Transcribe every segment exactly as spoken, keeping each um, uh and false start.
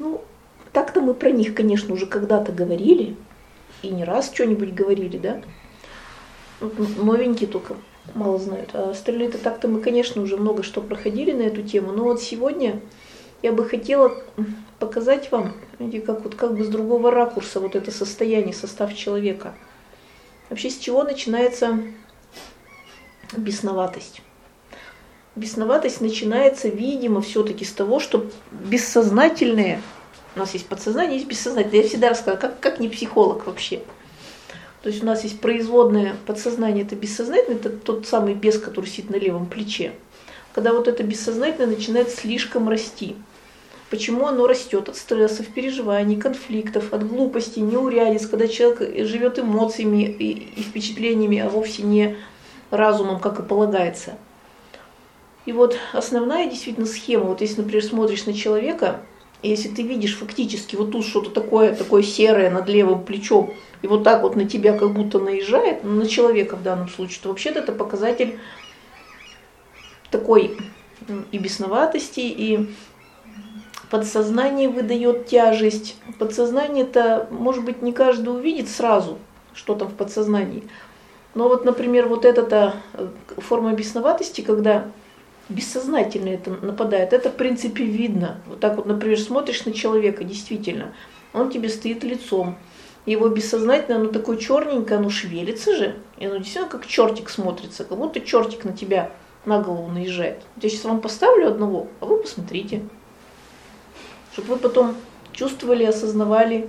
Ну, так-то мы про них, конечно, уже когда-то говорили, и не раз что-нибудь говорили, да? Новенькие только мало знают. А остальные-то так-то мы, конечно, уже много что проходили на эту тему. Но вот сегодня я бы хотела показать вам, видите, как, вот, как бы с другого ракурса вот это состояние, состав человека. Вообще с чего начинается бесноватость? Бесноватость начинается, видимо, все-таки с того, что бессознательное, у нас есть подсознание, есть бессознательное. Я всегда рассказываю, как, как не психолог вообще. То есть у нас есть производное подсознание, это бессознательное, это тот самый бес, который сидит на левом плече. Когда вот это бессознательное начинает слишком расти. Почему оно растет? От стрессов, переживаний, конфликтов, от глупости, неурядиц, когда человек живет эмоциями и, и впечатлениями, а вовсе не разумом, как и полагается. И вот основная действительно схема, вот если, например, смотришь на человека, если ты видишь фактически вот тут что-то такое, такое серое над левым плечом, и вот так вот на тебя как будто наезжает, ну, на человека в данном случае, то вообще-то это показатель такой и бесноватости, и подсознание выдает тяжесть. Подсознание-то, может быть, не каждый увидит сразу, что там в подсознании. Но вот, например, вот эта форма бесноватости, когда бессознательно это нападает, это в принципе видно. Вот так вот, например, смотришь на человека, действительно, он тебе стоит лицом. Его бессознательно, оно такое черненькое, оно шевелится же, и оно действительно как чертик смотрится, как будто чертик на тебя на голову наезжает. Я сейчас вам поставлю одного, а вы посмотрите. Чтобы вы потом чувствовали, осознавали.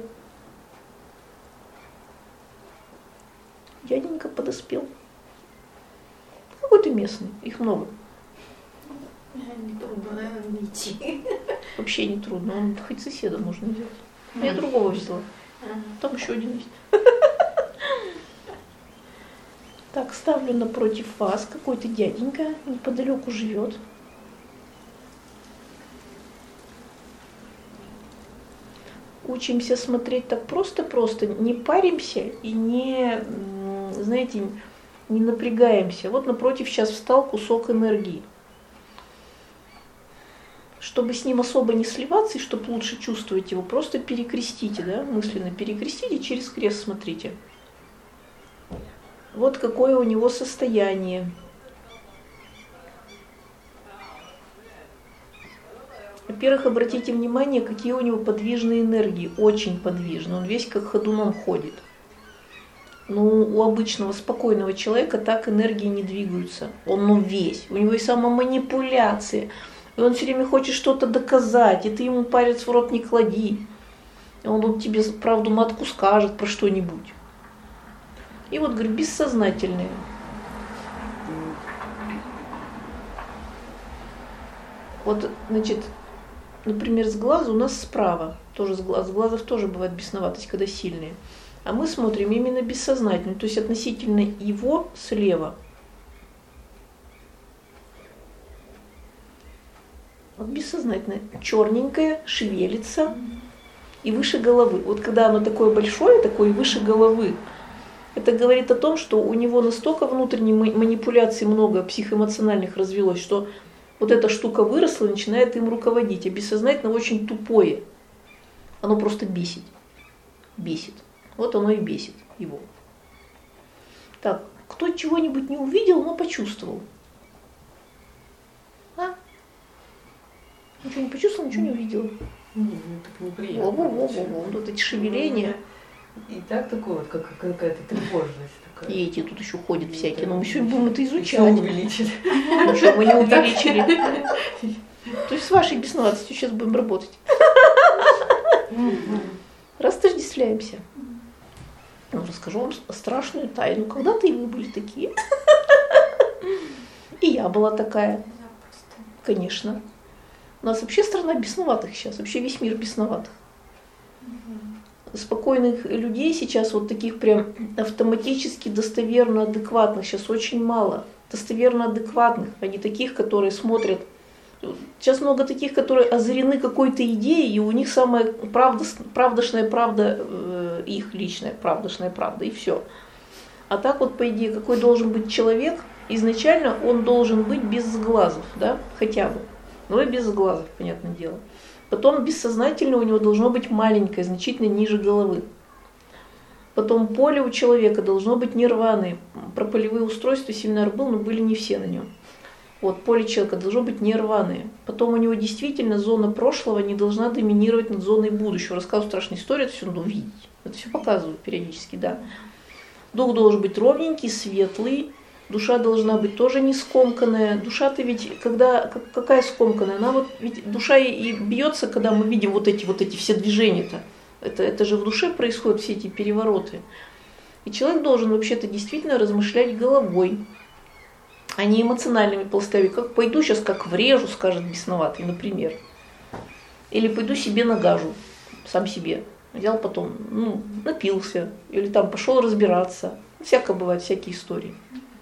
Дяденька подоспел. Какой-то местный, их много. Не трудно, наверное, найти. Вообще не трудно, он хоть соседа можно взять. Я другого взяла. Там еще один есть. Так, ставлю напротив вас какой-то дяденька, неподалеку живет. Учимся смотреть так просто-просто, не паримся и не, знаете, не напрягаемся. Вот напротив сейчас встал кусок энергии. Чтобы с ним особо не сливаться и чтобы лучше чувствовать его, просто перекрестите, да, мысленно перекрестите, через крест смотрите. Вот какое у него состояние. Во-первых, обратите внимание, какие у него подвижные энергии, очень подвижные, он весь как ходуном ходит. Но у обычного спокойного человека так энергии не двигаются, он ну, весь, у него и самоманипуляции. И он все время хочет что-то доказать, и ты ему палец в рот не клади. И он вот тебе правду матку скажет про что-нибудь. И вот, говорю, бессознательные. Вот, значит, например, с глаза у нас справа, тоже с глаз, с глазов тоже бывает бесноватость, когда сильные. А мы смотрим именно бессознательно, то есть относительно его слева. Вот бессознательное, черненькое, шевелится и выше головы. Вот когда оно такое большое, такое выше головы, это говорит о том, что у него настолько внутренней манипуляции много, психоэмоциональных развелось, что вот эта штука выросла и начинает им руководить. А бессознательно очень тупое. Оно просто бесит. Бесит. Вот оно и бесит его. Так, кто чего-нибудь не увидел, но почувствовал. А? Ничего не почувствовал, ничего не увидел. Ну, так неприятно. Во-во-во-во, вот эти шевеления. И так такое вот, как какая-то тревожность такая. И эти тут еще ходят всякие, но мы сегодня будем это изучать. Еще увеличили. Ничего мы не увеличили. То есть с вашей бесноватостью сейчас будем работать. Растождествляемся. Ну, расскажу вам страшную тайну. Когда-то и вы были такие. И я была такая. Конечно. У нас вообще страна бесноватых сейчас, вообще весь мир бесноватых. Спокойных людей сейчас, вот таких прям автоматически достоверно адекватных, сейчас очень мало. Достоверно адекватных, а не таких, которые смотрят. Сейчас много таких, которые озарены какой-то идеей, и у них самая правда, правдошная правда, э, их личная правдошная правда, и все. А так вот, по идее, какой должен быть человек, изначально он должен быть без сглазов, да, хотя бы. Ну и без сглазов, понятное дело. Потом бессознательное у него должно быть маленькое, значительно ниже головы. Потом поле у человека должно быть нерваное. Про полевые устройства семинар был, но были не все на нем. Вот, поле человека должно быть нерваное. Потом у него действительно зона прошлого не должна доминировать над зоной будущего. Рассказываю страшную историю, это все надо увидеть. Это все показываю периодически, да. Дух должен быть ровненький, светлый. Душа должна быть тоже не скомканная. Душа-то ведь, когда, какая скомканная? Она вот, ведь душа и бьется, когда мы видим вот эти, вот эти все движения-то. Это, это же в душе происходят все эти перевороты. И человек должен вообще-то действительно размышлять головой, а не эмоциональными полостями. Как пойду сейчас как врежу, скажет бесноватый, например. Или пойду себе нагажу, сам себе. Взял потом, ну, напился. Или там пошел разбираться. Всякое бывает, всякие истории.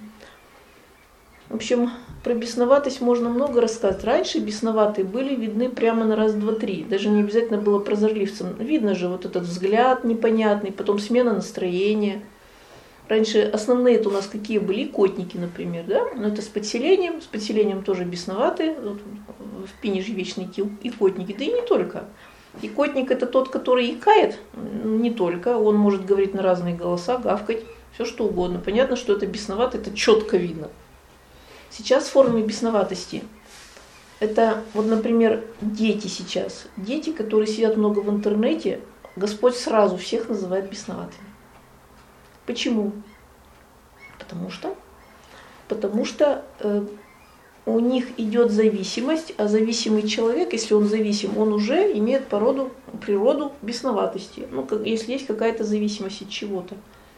В общем, про бесноватость можно много рассказать. Раньше бесноватые были видны прямо на раз, два, три. Даже не обязательно было прозорливцем. Видно же вот этот взгляд непонятный, потом смена настроения. Раньше основные-то у нас какие были? Икотники, например, да? Но это с подселением. С подселением тоже бесноватые. Вот в Пине же вечные икотники. Да и не только. Икотник — это тот, который икает. Не только. Он может говорить на разные голоса, гавкать, все что угодно. Понятно, что это бесноватый, это четко видно. Сейчас формы бесноватости. Это, вот, например, дети сейчас. Дети, которые сидят много в интернете, Господь сразу всех называет бесноватыми. Почему? Потому что, потому что э, у них идет зависимость, а зависимый человек, если он зависим, он уже имеет породу, природу бесноватости. Ну, как, если есть какая-то зависимость от чего-то.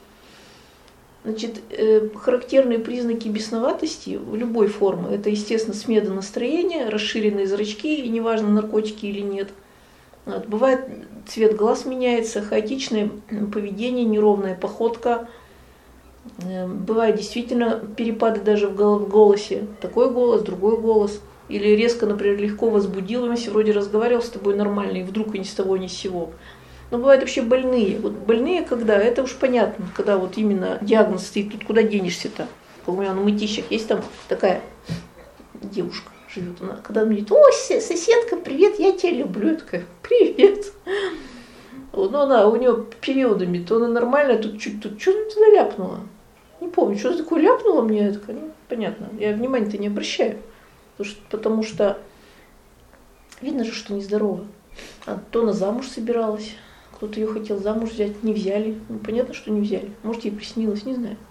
Значит, э, характерные признаки бесноватости в любой формы – это, естественно, смена настроения, расширенные зрачки, и неважно, наркотики или нет. Вот, бывает, цвет глаз меняется, хаотичное поведение, неровная походка. Э, бывают действительно перепады даже в голосе. Такой голос, другой голос. Или резко, например, легко возбудился, вроде разговаривал с тобой нормально, и вдруг ни с того ни с сего. Но бывают вообще больные. Вот больные, когда, это уж понятно, когда вот именно диагноз стоит, тут куда денешься-то? У меня на Мытищах есть там такая девушка живет, она, когда она говорит: о, соседка, привет, я тебя люблю. Я такая: привет. Вот, ну она, у нее периодами, то она нормальная, тут чуть, тут что-то туда ляпнула. Не помню, что такое ляпнула мне, я такая: ну, понятно, я внимания-то не обращаю. Потому что, потому что видно же, что нездорова. А то она замуж собиралась. Кто-то ее хотел замуж взять, не взяли. Ну, понятно, что не взяли. Может, ей приснилось, не знаю.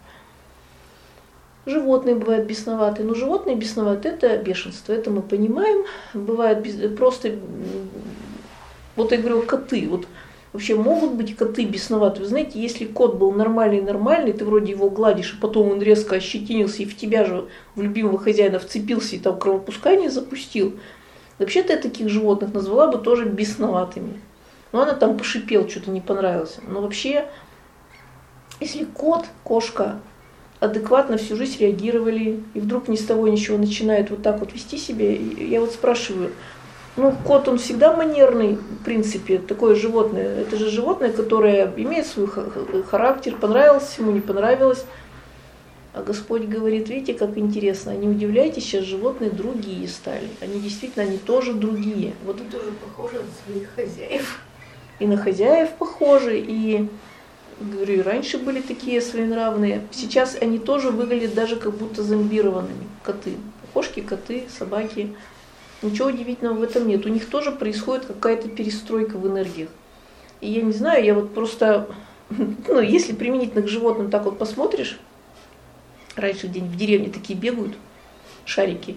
Животные бывают бесноватые. Но животные бесноватые – это бешенство, это мы понимаем. Бывает без... просто, вот я говорю, коты. Вот вообще могут быть коты бесноватые. Вы знаете, если кот был нормальный-нормальный, ты вроде его гладишь, а потом он резко ощетинился и в тебя же, в любимого хозяина, вцепился и там кровопускание запустил. Вообще-то я таких животных назвала бы тоже бесноватыми. Но она там пошипела, что-то не понравилось. Но вообще, если кот, кошка адекватно всю жизнь реагировали, и вдруг ни с того ничего начинает вот так вот вести себя, я вот спрашиваю, ну, кот, он всегда манерный, в принципе, такое животное. Это же животное, которое имеет свой характер, понравилось ему, не понравилось. А Господь говорит: видите, как интересно, не удивляйтесь, сейчас животные другие стали. Они действительно, они тоже другие. Вот они тоже похожи на своих хозяев. И на хозяев похожи, и, говорю, и раньше были такие своенравные. Сейчас они тоже выглядят даже как будто зомбированными, коты. Кошки, коты, собаки. Ничего удивительного в этом нет. У них тоже происходит какая-то перестройка в энергиях. И я не знаю, я вот просто, ну, если применительно к животным так вот посмотришь, раньше где-нибудь в деревне такие бегают, шарики.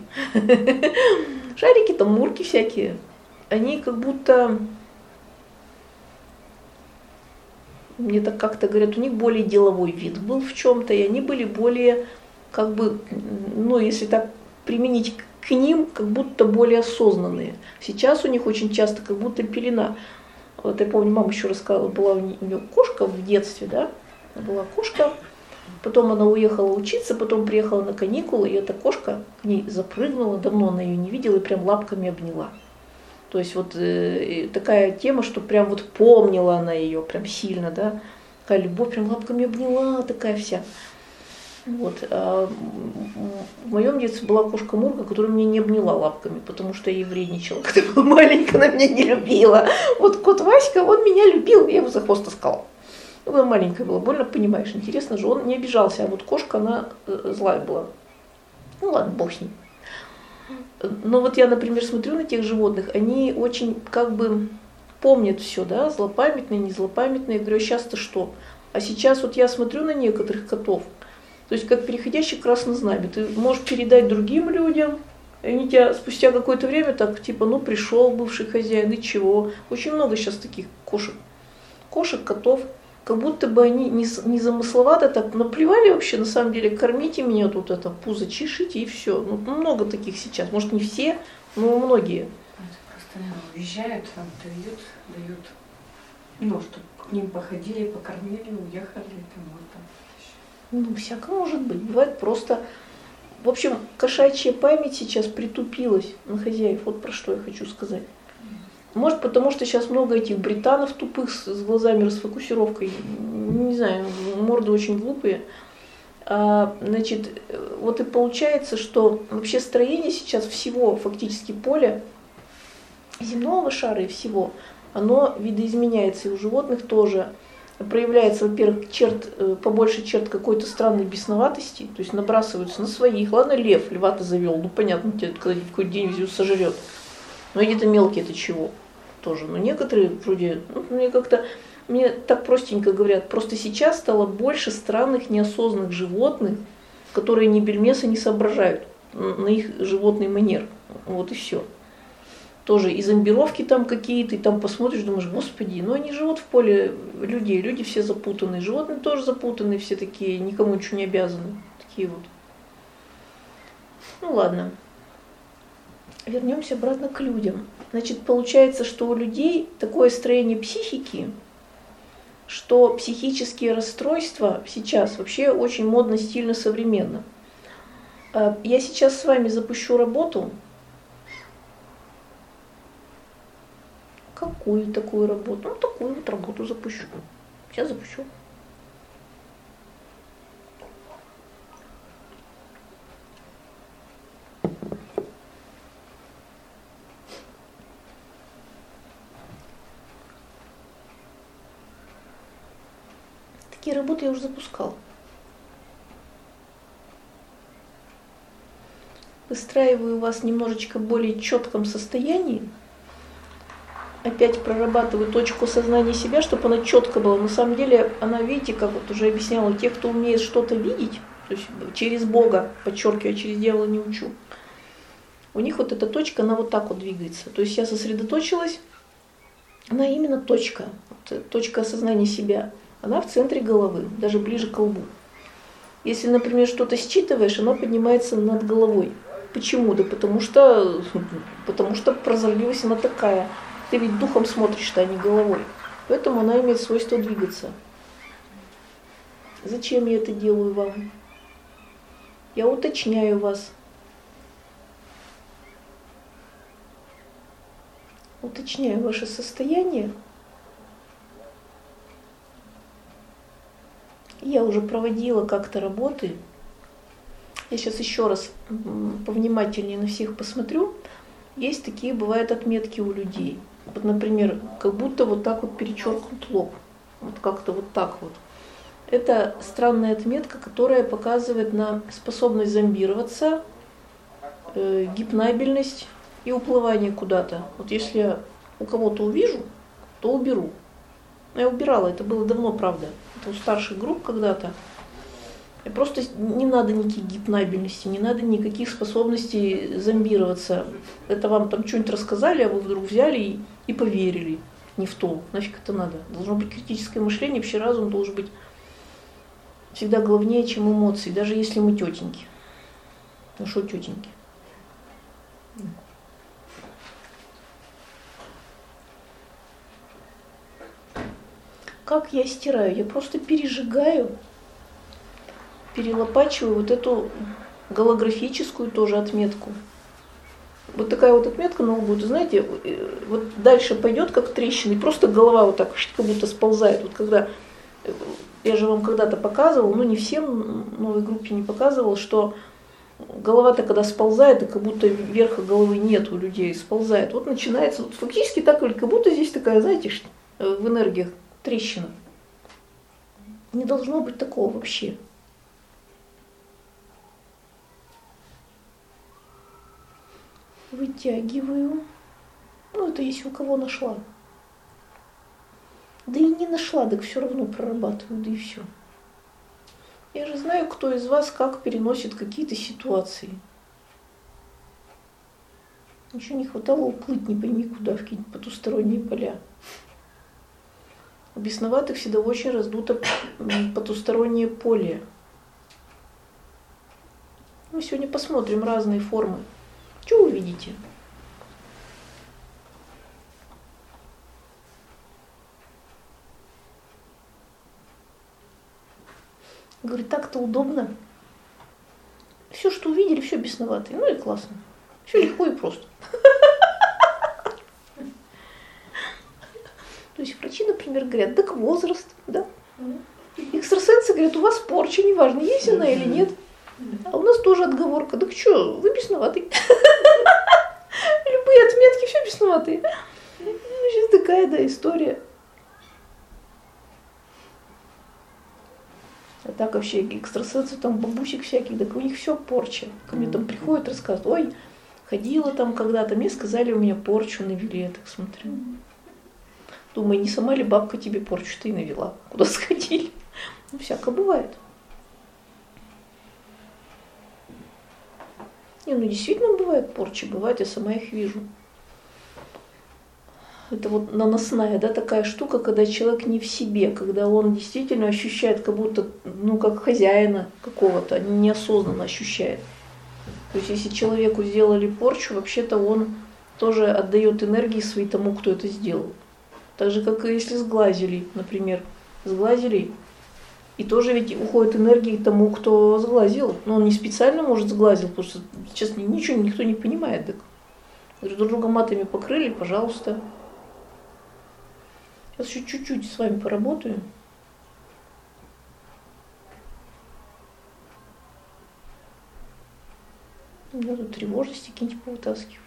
Шарики, там мурки всякие. Они как будто, мне так как-то говорят, у них более деловой вид был в чем-то, и они были более, как бы, ну, если так применить к ним, как будто более осознанные. Сейчас у них очень часто как будто пелена. Вот я помню, мама еще рассказывала, была у нее кошка в детстве, да, была кошка. Потом она уехала учиться, потом приехала на каникулы, и эта кошка к ней запрыгнула, давно она ее не видела, и прям лапками обняла. То есть вот э, такая тема, что прям вот помнила она ее прям сильно, да, такая любовь, прям лапками обняла, такая вся. Вот. А в моем детстве была кошка Мурка, которая меня не обняла лапками, потому что я ей вредничала, когда была маленькая, она меня не любила. Вот кот Васька, он меня любил, я его за хвост таскала. Когда маленькая была, больно понимаешь, интересно же, он не обижался, а вот кошка, она злая была. Ну ладно, бог с ним. Но вот я, например, смотрю на тех животных, они очень как бы помнят все, да, злопамятные, не злопамятные. Я говорю, сейчас-то что? А сейчас вот я смотрю на некоторых котов, то есть как переходящий красное знамя. Ты можешь передать другим людям, и они тебя спустя какое-то время так, типа, ну пришел бывший хозяин, и чего. Очень много сейчас таких кошек. Кошек, котов. Как будто бы они не, не замысловато так наплевали вообще, на самом деле, кормите меня тут, это, пузо чешите и все. Ну, много таких сейчас, может не все, но многие. Это просто, наверное, уезжают, там дают, дают, ну, чтобы к ним походили, покормили, уехали, там вот там. Ну, всяко может быть. Бывает просто... В общем, кошачья память сейчас притупилась на хозяев, вот про что я хочу сказать. Может, потому что сейчас много этих британов тупых с глазами расфокусировкой, не знаю, морды очень глупые. А, значит, вот и получается, что вообще строение сейчас всего фактически поля, земного шара и всего, оно видоизменяется, и у животных тоже. Проявляется, во-первых, черт, побольше черт какой-то странной бесноватости, то есть набрасываются на своих. Ладно, лев, льва-то завел, ну понятно, тебя когда в какой-то день везет, сожрет. Но где-то мелкие это чего? Тоже. Но некоторые вроде, ну, мне как-то, мне так простенько говорят, просто сейчас стало больше странных неосознанных животных, которые ни бельмеса не соображают на их животный манер. Вот и все. Тоже и зомбировки там какие-то, и там посмотришь, думаешь, господи, ну они живут в поле людей, люди все запутанные, животные тоже запутанные, все такие, никому ничего не обязаны. Такие вот. Ну ладно. Вернемся обратно к людям. Значит, получается, что у людей такое строение психики, что психические расстройства сейчас вообще очень модно, стильно, современно. Я сейчас с вами запущу работу. Какую такую работу? Ну, такую вот работу запущу. Сейчас запущу. Такие работы я уже запускал. Выстраиваю вас в немножечко более четком состоянии. Опять прорабатываю точку сознания себя, чтобы она четко была. На самом деле, она, видите, как вот уже объясняла, те, кто умеет что-то видеть, то есть через Бога, подчеркиваю, через дьявола не учу, у них вот эта точка, она вот так вот двигается. То есть я сосредоточилась, она именно точка, вот, точка осознания себя. Она в центре головы, даже ближе к лбу. Если, например, что-то считываешь, оно поднимается над головой. Почему? Да потому что, потому что прозорливость она такая. Ты ведь духом смотришь, а не головой. Поэтому она имеет свойство двигаться. Зачем я это делаю вам? Я уточняю вас. Уточняю ваше состояние. Я уже проводила как-то работы. Я сейчас еще раз повнимательнее на всех посмотрю. Есть такие, бывают, отметки у людей. Вот, например, как будто вот так вот перечеркнут лоб. Вот как-то вот так вот. Это странная отметка, которая показывает на способность зомбироваться, э, гипнабельность и уплывание куда-то. Вот если я у кого-то увижу, то уберу. Но я убирала, это было давно, правда. Это у старших групп когда-то. И просто не надо никаких гипнабельности, не надо никаких способностей зомбироваться. Это вам там что-нибудь рассказали, а вы вдруг взяли и, и поверили. Не в то. Нафиг это надо. Должно быть критическое мышление, вообще разум должен быть всегда главнее, чем эмоции, даже если мы тетеньки. Ну что тетеньки? Как я стираю? Я просто пережигаю, перелопачиваю вот эту голографическую тоже отметку. Вот такая вот отметка на лбу, знаете, вот дальше пойдет как трещина, и просто голова вот так как будто сползает. Вот когда я же вам когда-то показывала, ну не всем, в новой группе не показывала, что голова-то когда сползает, и как будто верха головы нет у людей, сползает. Вот начинается, вот фактически так, как будто здесь такая, знаете, в энергиях трещина. Не должно быть такого вообще. Вытягиваю. Ну, это если у кого нашла. Да и не нашла, так все равно прорабатываю, да и все. Я же знаю, кто из вас как переносит какие-то ситуации. Еще не хватало уплыть не пойми куда, в какие-нибудь потусторонние поля. У бесноватых всегда очень раздуто потустороннее поле. Мы сегодня посмотрим разные формы. Что вы видите? Говорит, так-то удобно. Все, что увидели, все бесноватые. Ну и классно. Все легко и просто. То есть врачи, например, говорят, так возраст, да? Экстрасенсы говорят, у вас порча, неважно, есть она или нет. А у нас тоже отговорка. Так что, вы бесноватый. Любые отметки, все бесноватые. Ну, сейчас такая, да, история. А так вообще экстрасенсы, там бабусек всяких, так у них все порча. Ко мне там приходят, рассказывают, ой, ходила там когда-то, мне сказали, у меня порчу навели, я так смотрю. Думаю, не сама ли бабка тебе порчу-то и навела, куда сходили. Ну, всяко бывает. Не, ну действительно бывает порча, бывает, я сама их вижу. Это вот наносная, да, такая штука, когда человек не в себе, когда он действительно ощущает, как будто, ну, как хозяина какого-то, неосознанно ощущает. То есть, если человеку сделали порчу, вообще-то он тоже отдает энергии свои тому, кто это сделал. Так же, как и если сглазили, например, сглазили, и тоже ведь уходит энергии тому, кто сглазил. Но он не специально, может, сглазил, потому что сейчас ничего никто не понимает. Так. Говорю, друг друга матами покрыли, пожалуйста. Сейчас еще чуть-чуть с вами поработаю. Я тут тревожности какие-нибудь повытаскиваю.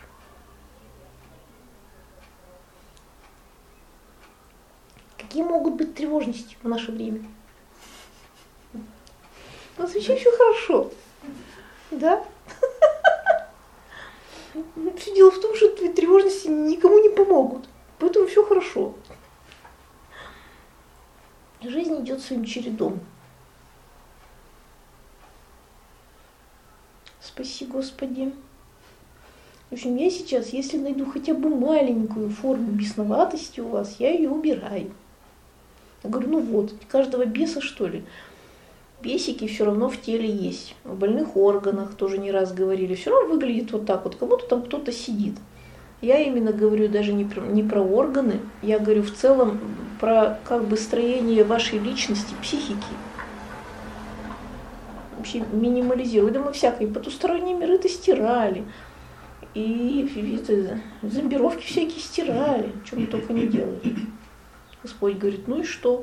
Какие могут быть тревожности в наше время? У нас вообще все хорошо. Да? Все дело в том, что твои тревожности никому не помогут. Поэтому все хорошо. Жизнь идет своим чередом. Спаси, Господи. В общем, я сейчас, если найду хотя бы маленькую форму бесноватости у вас, я ее убираю. Я говорю, ну вот, каждого беса, что ли, бесики все равно в теле есть. В больных органах, тоже не раз говорили, все равно выглядит вот так вот, как будто там кто-то сидит. Я именно говорю даже не про, не про органы, я говорю в целом про как бы строение вашей личности, психики. Вообще минимализирую. Да мы всякие потусторонние миры-то стирали. И это, зомбировки всякие стирали. Что мы только не делали. Господь говорит, ну и что?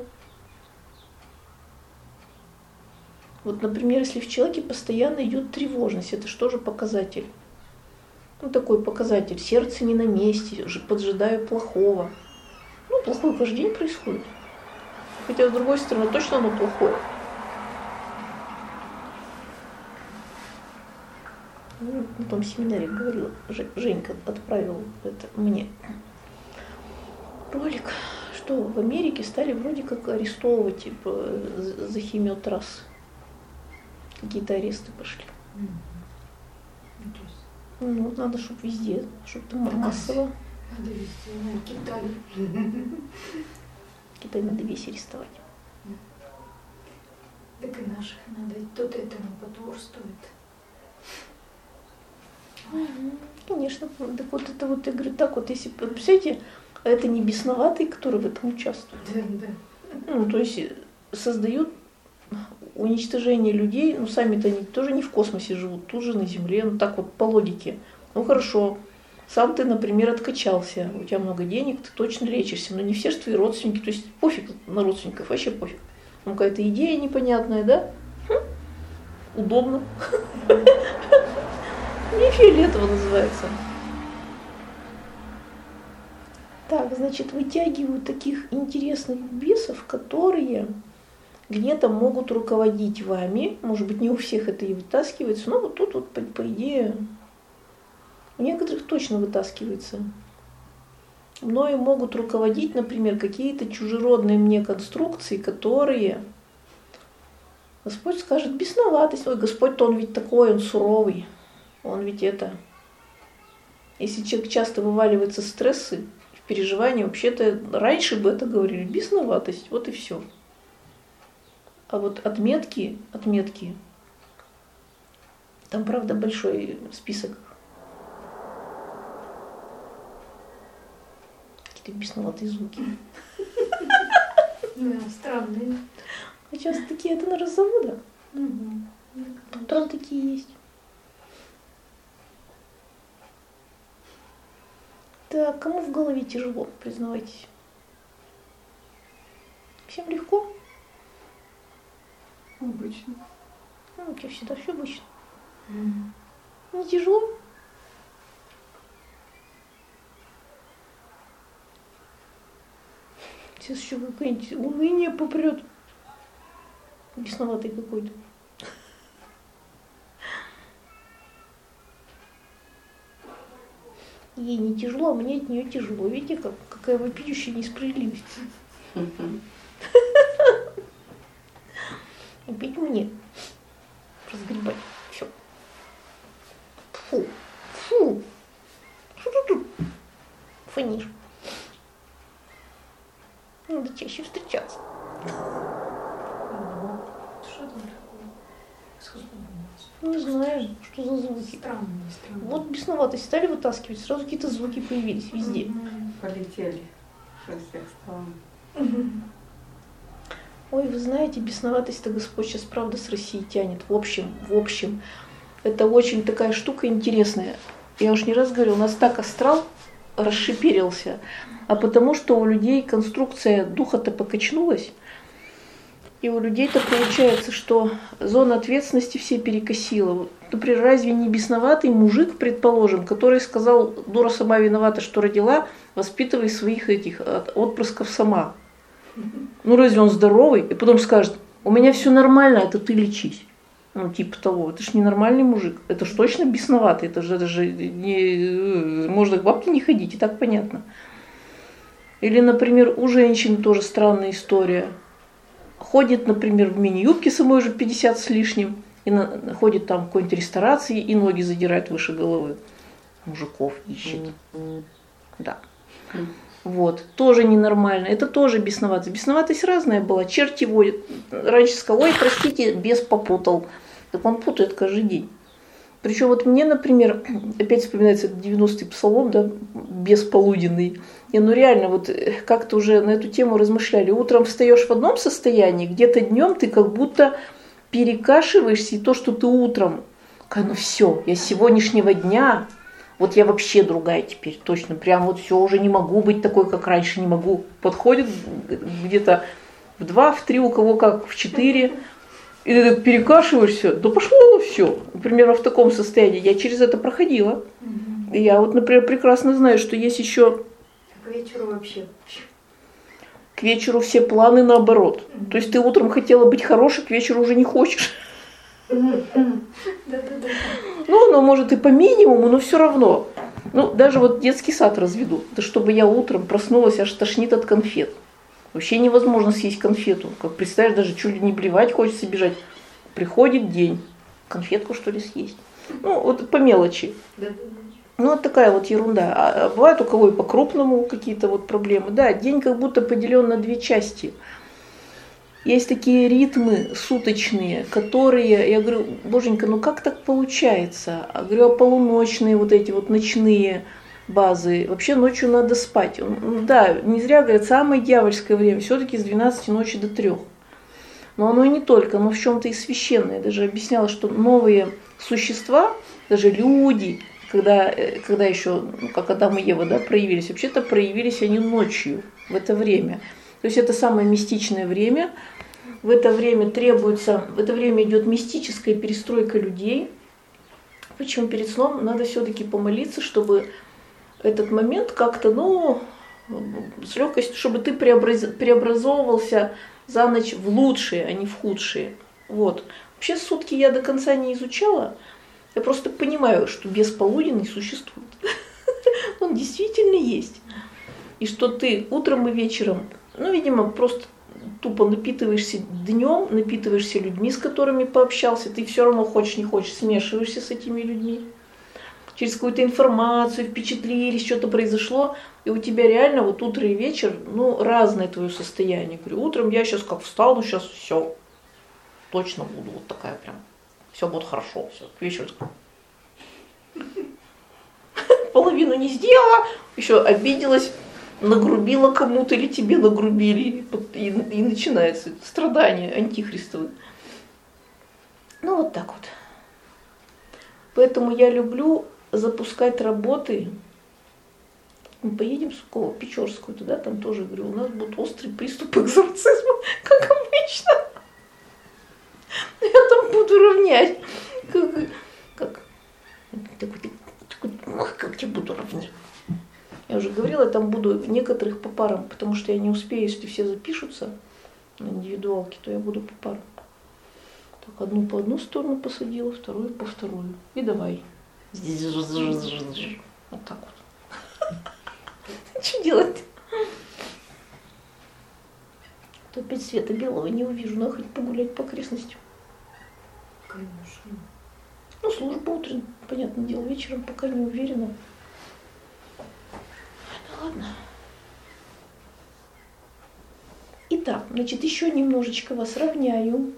Вот, например, если в человеке постоянно идет тревожность, это что же показатель? Ну, такой показатель. Сердце не на месте, поджидаю плохого. Ну, плохое каждый день происходит. Хотя, с другой стороны, точно оно плохое. Ну, на том семинаре говорила, Женька отправила это мне ролик, что в Америке стали вроде как арестовывать типа, за химиотрасс. Какие-то аресты пошли. Ну, надо, чтобы везде, чтобы там массово. Надо везде, ну, Китай. Китай надо весь арестовать. Так и наших надо, тот этому потворствует. Конечно, так вот это вот, я говорю, так вот, если, представляете, это не бесноватые, которые в этом участвуют. Да, да. Ну, то есть создают уничтожение людей, ну, сами-то они тоже не в космосе живут, тут же на Земле, ну, так вот, по логике. Ну, хорошо, сам ты, например, откачался, у тебя много денег, ты точно лечишься, но не все же твои родственники, то есть пофиг на родственников, вообще пофиг. Ну, какая-то идея непонятная, да? Хм, удобно. Не фиолетово называется. Так, значит, вытягиваю таких интересных бесов, которые где-то могут руководить вами. Может быть, не у всех это и вытаскивается, но вот тут вот, по, по идее, у некоторых точно вытаскивается. Мною могут руководить, например, какие-то чужеродные мне конструкции, которые Господь скажет бесноватость. Ой, Господь-то он ведь такой, он суровый. Он ведь это... Если человек часто вываливается в стрессы, в переживания, вообще-то раньше бы это говорили, бесноватость, вот и все. А вот отметки, отметки, там, правда, большой список. Какие-то бесноватые звуки. Да, странные. А часто такие, это, наверное, с завода. Там такие есть. Так, кому в голове тяжело, признавайтесь? Всем легко? Обычно. Ну, у тебя всегда все обычно. Mm. Не тяжело? Сейчас еще какое-нибудь уныние попрет. Бесноватый какой-то. Ей не тяжело, а мне от нее тяжело. Видите, как, какая вопиющая несправедливость. Опять мне разгребать. Все. Фу. Фу. Что ты тут фонишь? Надо чаще встречаться. Что там такое? Сколько Не знаю, что за звуки. Странные, странные. Вот бесноватость стали вытаскивать, сразу какие-то звуки появились везде. Mm-hmm. Полетели со всех сторон. Mm-hmm. Ой, вы знаете, бесноватость-то Господь сейчас правда с России тянет. В общем, в общем, это очень такая штука интересная. Я уж не раз говорю, у нас так астрал расшиперился, а потому что у людей конструкция духа-то покачнулась, и у людей-то получается, что зона ответственности все перекосила. Например, разве не бесноватый мужик, предположим, который сказал, дура сама виновата, что родила, воспитывай своих этих отпрысков сама. Ну разве он здоровый? И потом скажет, у меня все нормально, это ты лечись. Ну типа того, это ж не нормальный мужик, это ж точно бесноватый, это же, это же не, можно к бабке не ходить, и так понятно. Или, например, у женщин тоже странная история. Ходит, например, в мини-юбке самой уже пятьдесят с лишним, и на, ходит там в какой-нибудь ресторации и ноги задирает выше головы. Мужиков ищет. Mm-hmm. Да. Mm-hmm. Вот, тоже ненормально. Это тоже бесноватость. Бесноватость разная была. Черти водят. Раньше сказал, ой, простите, бес попутал. Так он путает каждый день. Причем вот мне, например, опять вспоминается девяностый псалом, да, бесполуденный. И ну реально, вот как-то уже на эту тему размышляли. Утром встаешь в одном состоянии, где-то днем ты как будто перекашиваешься, и то, что ты утром, ну все, я с сегодняшнего дня, вот я вообще другая теперь, точно, прям вот все, уже не могу быть такой, как раньше, не могу. Подходит где-то в два, в три, у кого как, в четыре, и ты так перекашиваешься, да пошло оно все. Примерно в таком состоянии. Я через это проходила. Угу. И я вот, например, прекрасно знаю, что есть еще... К вечеру вообще... К вечеру все планы наоборот. Угу. То есть ты утром хотела быть хорошей, к вечеру уже не хочешь. Да-да-да. Ну, оно может и по минимуму, но все равно. Ну, даже вот детский сад разведу. Да чтобы я утром проснулась, аж тошнит от конфет. Вообще невозможно съесть конфету. Как представишь, даже чуть ли не блевать хочется бежать. Приходит день. Конфетку, что ли, съесть? Ну, вот по мелочи. Ну, вот такая вот ерунда. А бывает у кого и по-крупному какие-то вот проблемы. Да, день как будто поделен на две части. Есть такие ритмы суточные, которые, я говорю, боженька, ну как так получается? Я говорю, а полуночные вот эти вот ночные базы, вообще ночью надо спать. Да, не зря говорят, самое дьявольское время, все-таки с двенадцати ночи до трёх. Но оно и не только, оно в чем-то и священное. Я даже объясняла, что новые существа, даже люди, когда, когда еще, ну, как Адам и Ева, да, проявились, вообще-то проявились они ночью в это время. То есть это самое мистичное время. в это время требуется, в это время идет мистическая перестройка людей. Почему перед сном надо все-таки помолиться, чтобы этот момент как-то, ну, с легкостью, чтобы ты преобраз... преобразовывался за ночь в лучшие, а не в худшие. Вот. Вообще сутки я до конца не изучала. Я просто понимаю, что бес полуденный существует. Он действительно есть. И что ты утром и вечером, ну, видимо, просто тупо напитываешься днем, напитываешься людьми, с которыми пообщался, ты все равно хочешь, не хочешь, смешиваешься с этими людьми. Через какую-то информацию, впечатлились, что-то произошло, и у тебя реально вот утро и вечер, ну, разное твое состояние. Говорю, утром я сейчас как встану, сейчас все, точно буду вот такая прям, все будет хорошо, все, к вечеру половину не сделала, еще обиделась, нагрубила кому-то или тебе нагрубили, и, и начинается страдание антихристовое. Ну вот так вот. Поэтому я люблю запускать работы. Мы поедем в Суково, Печорскую туда, там тоже, говорю, у нас будут острые приступы экзорцизма, как обычно. Я там буду равнять. Как, как, такой, такой, как я буду равнять? Я уже говорила, я там буду некоторых по парам, потому что я не успею, если все запишутся на индивидуалки, то я буду по парам. Так, одну по одну сторону посадила, вторую по вторую. И давай. Вот так вот. Что делать? То опять света белого не увижу, надо хоть погулять по окрестностям. Конечно. Ну, служба утренняя, понятное дело, вечером пока не уверена. Ну ладно. Итак, значит, еще немножечко вас равняю.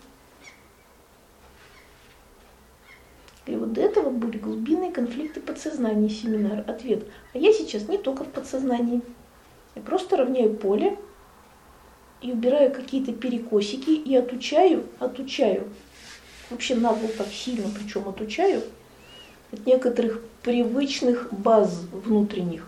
И вот до этого были глубинные конфликты подсознания, семинар. Ответ. А я сейчас не только в подсознании. Я просто равняю поле и убираю какие-то перекосики и отучаю, отучаю. Вообще нагло так сильно, причем отучаю от некоторых привычных баз внутренних.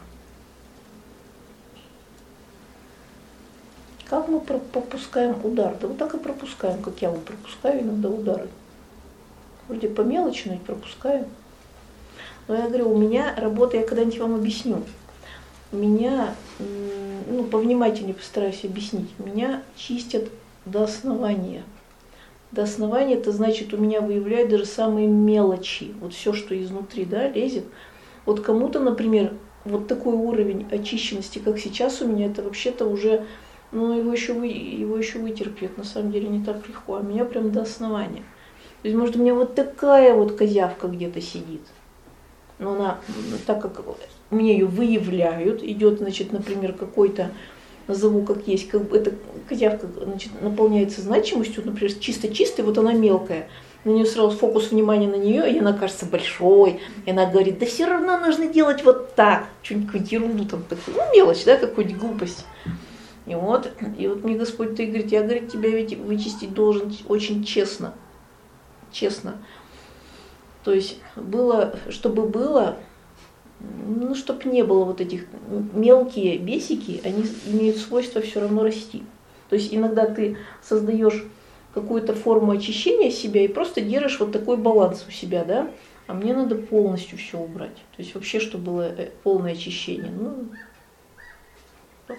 Как мы пропускаем удар? Да вот так и пропускаем, как я вот пропускаю иногда удары. Вроде по мелочи, но ведь пропускаю. Но я говорю, у меня работа, я когда-нибудь вам объясню. Меня, ну, повнимательнее постараюсь объяснить. Меня чистят до основания. До основания, это значит, у меня выявляют даже самые мелочи. Вот все, что изнутри, да, лезет. Вот кому-то, например, вот такой уровень очищенности, как сейчас у меня, это вообще-то уже, ну, его еще, вы, его еще вытерпит. На самом деле не так легко. А меня прям до основания. То есть, может, у меня вот такая вот козявка где-то сидит. Но она, так как мне ее выявляют, идет, значит, например, какой-то, назову как есть, как, эта козявка, значит, наполняется значимостью, например, чисто-чистой, вот она мелкая. На нее сразу фокус внимания на нее, и она кажется большой. И она говорит, да все равно нужно делать вот так. Что-нибудь ерунду там такую, ну, мелочь, да, какую-нибудь глупость. И вот, и вот мне Господь, ты говорит, я, говорит, тебя ведь вычистить должен очень честно. Честно. То есть было, чтобы было, ну, чтобы не было вот этих мелкие бесики, они имеют свойство все равно расти. То есть иногда ты создаешь какую-то форму очищения себя и просто держишь вот такой баланс у себя, да? А мне надо полностью все убрать. То есть вообще, чтобы было полное очищение. Ну, так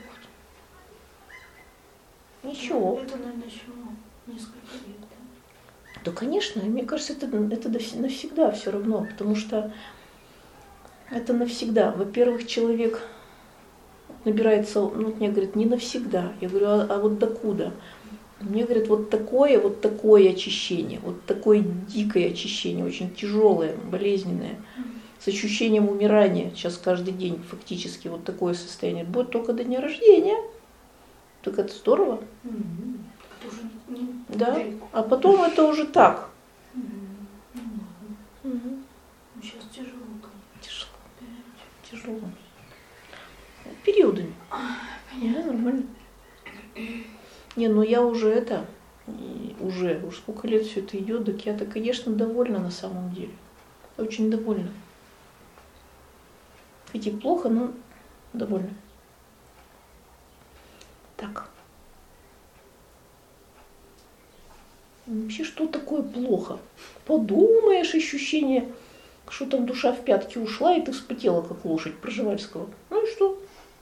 вот. Ничего. Это, наверное, еще несколько лет. Да, конечно, мне кажется, это, это навсегда все равно, потому что это навсегда. Во-первых, человек набирается, ну, мне говорят, не навсегда. Я говорю, а, а вот докуда? Мне говорят, вот такое, вот такое очищение, вот такое дикое очищение, очень тяжелое, болезненное, с ощущением умирания, сейчас каждый день фактически вот такое состояние, будет только до дня рождения. Так это здорово. Mm-hmm. Не, не да, далеко. А потом это уже так. Mm-hmm. Mm-hmm. Ну, сейчас тяжело, конечно. Тяжело. Тяжело. Периодами. Да, нормально. Не, ну я уже это, уже, уж сколько лет все это идет, так я-то, конечно, довольна на самом деле. Очень довольна. Хоть и плохо, но довольна. Так. Вообще, что такое плохо? Подумаешь, ощущение, что там душа в пятки ушла, и ты вспотела, как лошадь Пржевальского. Ну и что?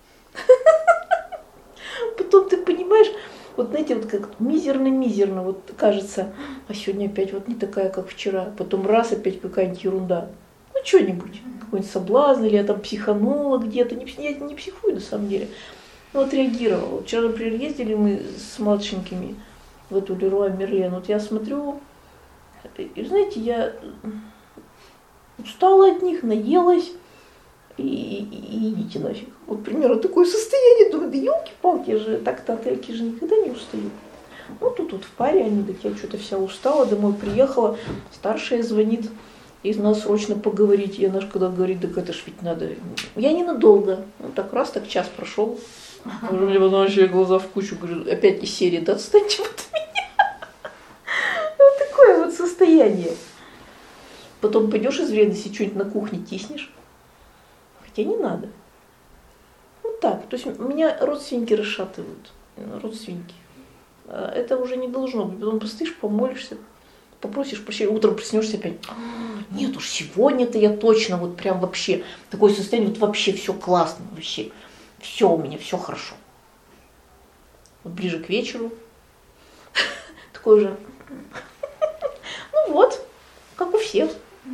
Потом ты понимаешь, вот знаете, вот как мизерно-мизерно, вот кажется, а сегодня опять вот не такая, как вчера. Потом раз, опять какая-нибудь ерунда. Ну, что-нибудь, какой-нибудь соблазн, или я там психанула где-то. Я не психую, на самом деле. Ну, вот реагировала. Вчера, например, ездили мы с младшенькими в эту Леруа Мерлен. Вот я смотрю, и, знаете, я устала от них, наелась, и, и, и идите нафиг. Вот примерно такое состояние. Думаю, да елки-палки, я же так-то от Эльки же никогда не устаю. Ну, тут вот в паре они, так я что-то вся устала, домой приехала, старшая звонит, и надо срочно поговорить. И она же когда говорит, так это ж ведь надо. Я ненадолго. Ну, так раз, так час прошел. Мне потом вообще глаза в кучу, говорю, опять из серии, да отстаньте от меня. Вот такое вот состояние. Потом пойдешь из вредности, что-нибудь на кухне тиснешь. Хотя не надо. Вот так. То есть меня родственники расшатывают. Родственники. Это уже не должно быть. Потом постоишь, помолишься, попросишь прощения, утром проснешься опять. Нет уж, сегодня-то я точно вот прям вообще такое состояние, вот вообще все классно, вообще все у меня, все хорошо. Вот ближе к вечеру такой же. Ну вот, как у всех.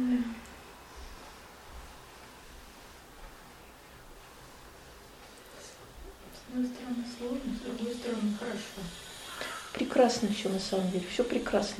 С одной стороны сложно, с другой стороны хорошо. Прекрасно все на самом деле, все прекрасно.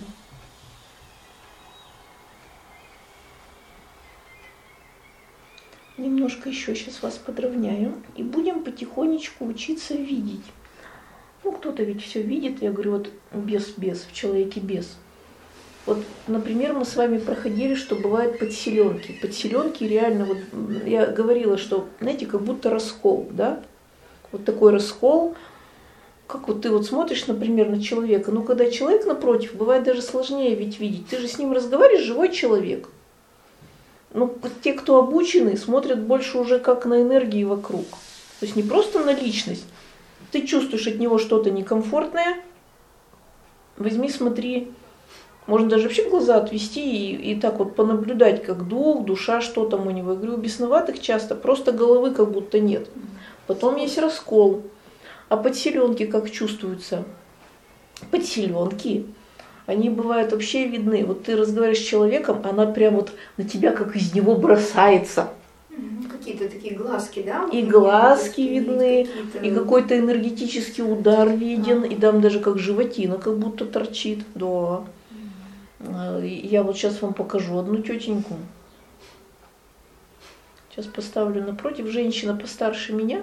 Немножко еще сейчас вас подровняю и будем потихонечку учиться видеть. Ну, кто-то ведь все видит, я говорю, вот без-без, в человеке без. Вот, например, мы с вами проходили, что бывают подселенки. Подселенки реально, вот я говорила, что, знаете, как будто раскол, да? Вот такой раскол, как вот ты вот смотришь, например, на человека. Ну, когда человек напротив, бывает даже сложнее ведь видеть. Ты же с ним разговариваешь, живой человек. Ну, те, кто обучены, смотрят больше уже как на энергии вокруг. То есть не просто на личность. Ты чувствуешь от него что-то некомфортное, возьми, смотри. Можно даже вообще глаза отвести и, и так вот понаблюдать, как дух, душа, что там у него. Я говорю, у бесноватых часто просто головы как будто нет. Потом есть раскол. А подселенки как чувствуются? Подселенки, они бывают вообще видны. Вот ты разговариваешь с человеком, она прям вот на тебя как из него бросается. Какие-то такие глазки, да? И глазки видны, и какой-то энергетический удар виден, и там даже как животина как будто торчит. Да. Я вот сейчас вам покажу одну тетеньку. Сейчас поставлю напротив. Женщина постарше меня.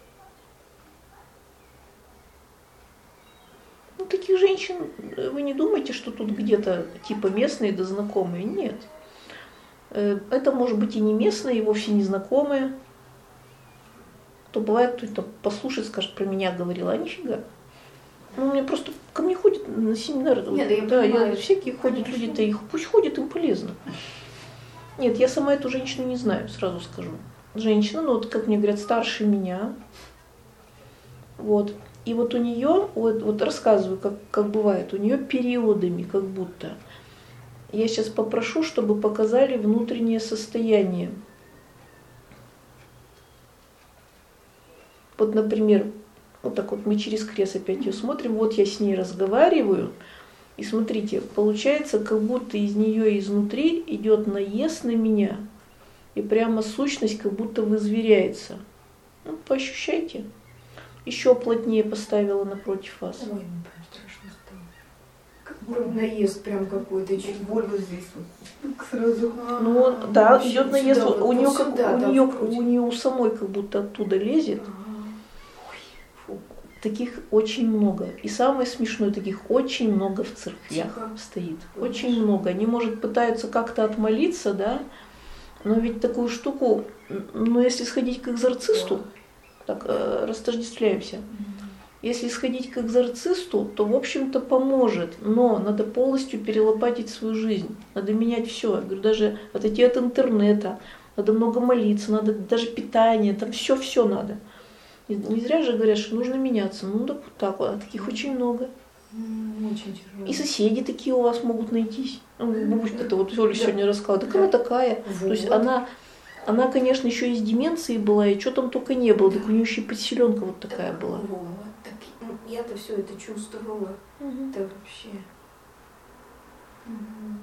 Ну, таких женщин, вы не думайте, что тут где-то типа местные да знакомые. Нет. Это может быть и не местные, и вовсе не знакомые. То бывает, кто-то послушает, скажет, про меня говорила, а нифига. Ну, у меня просто ко мне ходят на семинары. Нет, да, я да, понимаю, я, всякие ходят люди-то, их пусть ходят, им полезно. Нет, я сама эту женщину не знаю, сразу скажу. Женщина, ну вот, как мне говорят, старше меня. Вот. И вот у нее, вот, вот рассказываю, как, как бывает, у нее периодами как будто. Я сейчас попрошу, чтобы показали внутреннее состояние. Вот, например, вот так вот мы через крест опять ее смотрим, вот я с ней разговариваю, и смотрите, получается, как будто из нее изнутри идет наезд на меня, и прямо сущность как будто вызверяется. Ну, поощущайте. Еще плотнее поставила напротив вас. Ой, страшно стало. Как бы наезд прям какой-то, чуть боль вот здесь вот. Сразу. Ну, он, да, идет наезд, сюда, у вот нее сюда, как, да, у нее, вкруть. у нее у самой как будто оттуда лезет. Таких очень много. И самое смешное, таких очень много в церквях Тихо. стоит. Очень много. Они, может, пытаются как-то отмолиться, да, но ведь такую штуку, ну, если сходить к экзорцисту, так, э, растождествляемся, если сходить к экзорцисту, то, в общем-то, поможет, но надо полностью перелопатить свою жизнь, надо менять все. Я говорю, даже отойти от интернета, надо много молиться, надо даже питание, там все-все надо. Не зря же говорят, что нужно меняться. Ну, так вот так вот, а таких очень много. Очень тяжело. И соседи такие у вас могут найтись. Бабушка-то вот Оля сегодня рассказала, так она такая. Вот. То есть она, она, конечно, еще и с деменцией была, и что там только не было. Так у нее еще и подселенка вот такая была. Вот. Так я-то все это чувствовала. Угу. Это вообще. Угу.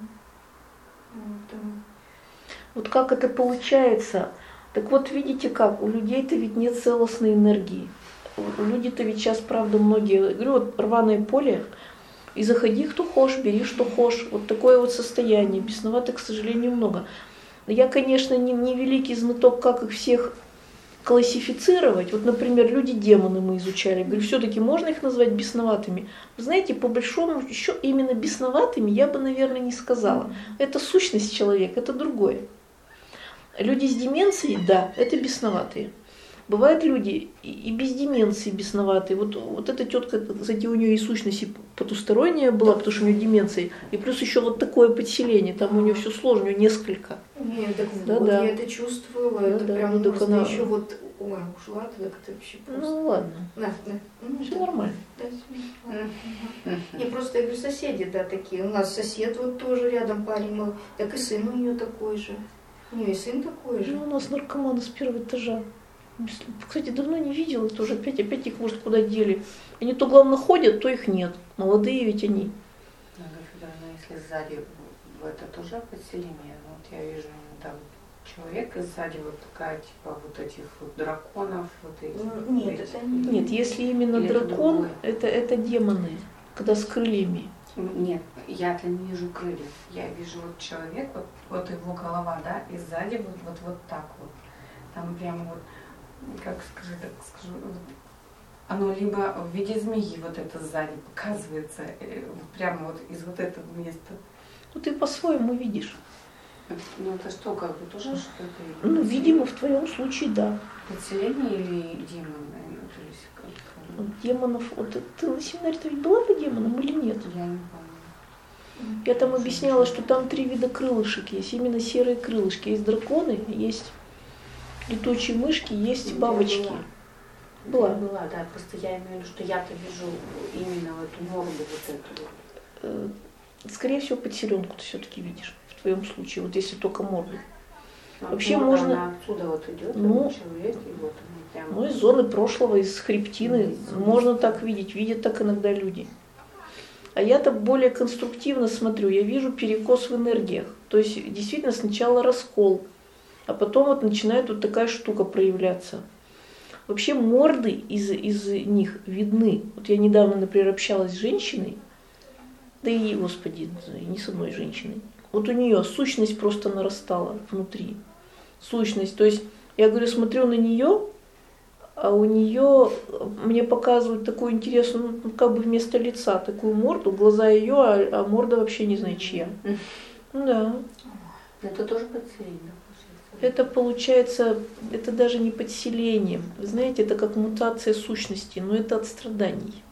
Вот, да. Вот как это получается? Так вот, видите как, у людей-то ведь нет целостной энергии. У людей-то ведь сейчас, правда, многие, говорю, вот рваное поле, и заходи, кто хочешь, бери, что хочешь. Вот такое вот состояние. Бесноватых, к сожалению, много. Я, конечно, не, не великий знаток, как их всех классифицировать. Вот, например, люди-демоны мы изучали. Говорю, все-таки можно их назвать бесноватыми? Вы знаете, по большому еще именно бесноватыми я бы, наверное, не сказала. Это сущность человека, это другое. Люди с деменцией, да, это бесноватые. Бывают люди и без деменции бесноватые. Вот, вот эта тетка, кстати, у нее и сущность и потусторонняя была, потому что у нее деменция. И плюс еще вот такое подселение, там у нее все сложно, у нее несколько. Нет, так да, вот, да. я это чувствовала, Да, это да, прям ну, так ужасно. она- Еще вот, ой, ушла, так это вообще просто. Ну ладно, Да, да. Ну, все да. нормально. Да, ага. Не, просто я говорю, соседи, да, такие. У нас сосед вот тоже рядом парень был, так и сын у нее такой же. У нее и сын такой же. Ну, у нас наркоманы с первого этажа. Кстати, давно не видела тоже. Опять, опять их, может, куда дели. Они то, главное, ходят, то их нет. Молодые ведь они. Ольга Федоровна, если сзади в это тоже подселение, вот я вижу там человек, и сзади вот такая, типа, вот этих вот драконов, вот этих. Ну, нет, этих. это не- Нет, если именно Или это дракон, другое? это, это демоны, когда с крыльями. Нет, я-то не вижу крыльев. Я вижу вот человек, вот, вот его голова, да, и сзади вот, вот, вот так вот. Там прямо вот, как скажи, так скажу, вот, оно либо в виде змеи вот это сзади показывается, э, вот прямо вот из вот этого места. Ну, ты по-своему видишь. Ну это что, как бы тоже что-то? Ну, видимо, в твоем случае, да. Подселение или демон? Ну, то есть как- Вот демонов, вот ты на семинаре-то ведь была по демонам или нет? Я не помню. Я там объясняла, что там три вида крылышек есть, именно серые крылышки. Есть драконы, есть летучие мышки, есть бабочки. Была. Я была, да, просто я имею в виду, что я-то вижу именно эту морду вот эту. Э, Скорее всего, подселенку ты все-таки видишь в твоем случае, вот если только морду. Вот Вообще морда, можно- она отсюда вот идет, Ну, этот человек, и вот он прямо. Ну, из зоны прошлого, из хребтины можно так видеть, видят так иногда люди. А я-то более конструктивно смотрю, я вижу перекос в энергиях. То есть действительно сначала раскол, а потом вот начинает вот такая штука проявляться. Вообще морды из, из них видны. Вот я недавно, например, общалась с женщиной, да и, господи, не с одной женщиной. Вот у нее сущность просто нарастала внутри. Сущность. То есть я говорю, смотрю на нее, а у нее мне показывают такую интересную, ну, как бы вместо лица такую морду, глаза ее, а, а морда вообще не знаю чья. Ну да. Это тоже подселение, получается. Это получается, это даже не подселение. Вы знаете, это как мутация сущности, но это от страданий.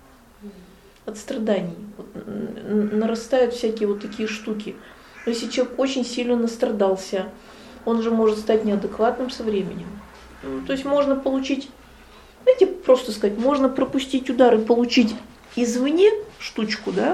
От страданий. Вот, н- нарастают всякие вот такие штуки. Но если человек очень сильно настрадался, он же может стать неадекватным со временем. Ну, то есть можно получить, знаете, просто сказать, можно пропустить удар и получить извне штучку, да?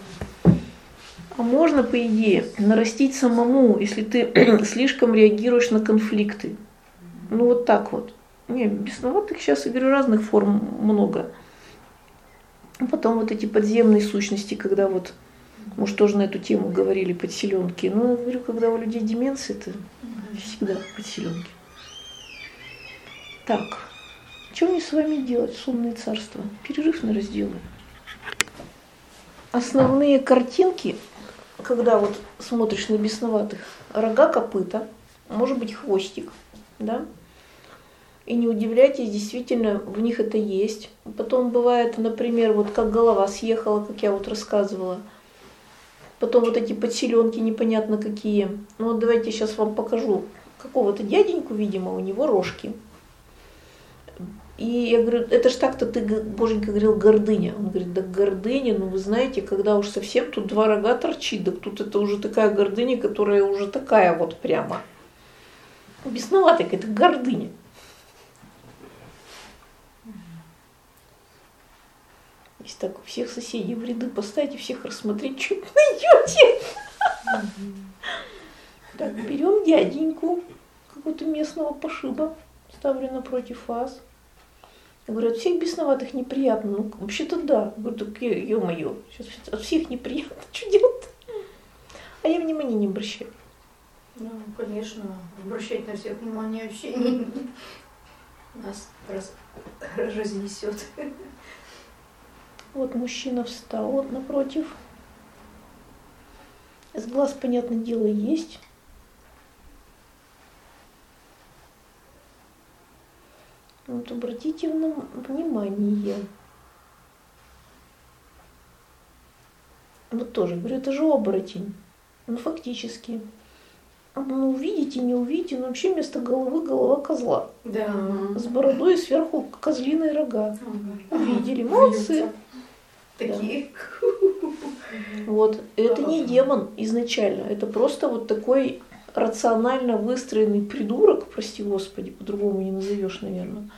А можно, по идее, нарастить самому, если ты слишком реагируешь на конфликты. Ну вот так вот. Не, бесноватых сейчас, я говорю, разных форм много. Потом вот эти подземные сущности, когда вот, может, тоже на эту тему говорили, подселенки. Ну, я говорю, когда у людей деменция, это всегда подселенки. Так, что мне с вами делать, сонные царства? Перерыв на разделы. Основные картинки, когда вот смотришь на бесноватых, рога, копыта, может быть хвостик, да? И не удивляйтесь, действительно, в них это есть. Потом бывает, например, вот как голова съехала, как я вот рассказывала. Потом вот эти подселенки непонятно какие. Ну вот давайте я сейчас вам покажу какого-то дяденьку, видимо, у него рожки. И я говорю, это ж так-то ты, Боженька, говорил, гордыня. Он говорит, да гордыня, ну вы знаете, когда уж совсем тут два рога торчит, так тут это уже такая гордыня, которая уже такая вот прямо. Бесноватая какая-то гордыня. Если так всех соседей в ряды поставить и всех рассмотреть, что найдете. Так, берем дяденьку какого-то местного пошиба, ставлю напротив вас. Я говорю, от всех бесноватых неприятно. Ну, вообще-то да. Я говорю, так ё-моё, сейчас от всех неприятно, что делать-то? А я внимания не обращаю. Ну, конечно, обращать на всех внимание вообще не... Нас раз... разнесет. Вот мужчина встал вот напротив. С глаз, понятное дело, есть. Вот обратите внимание. Вот тоже, говорю, это же оборотень. Ну, фактически. Ну, увидите, не увидите, но вообще вместо головы голова козла. Да. С бородой и сверху козлиные рога. Ага. Увидели, молодцы. Такие. Вот, это не демон изначально, это просто вот такой рационально выстроенный придурок, прости господи, по-другому не назовешь, наверное,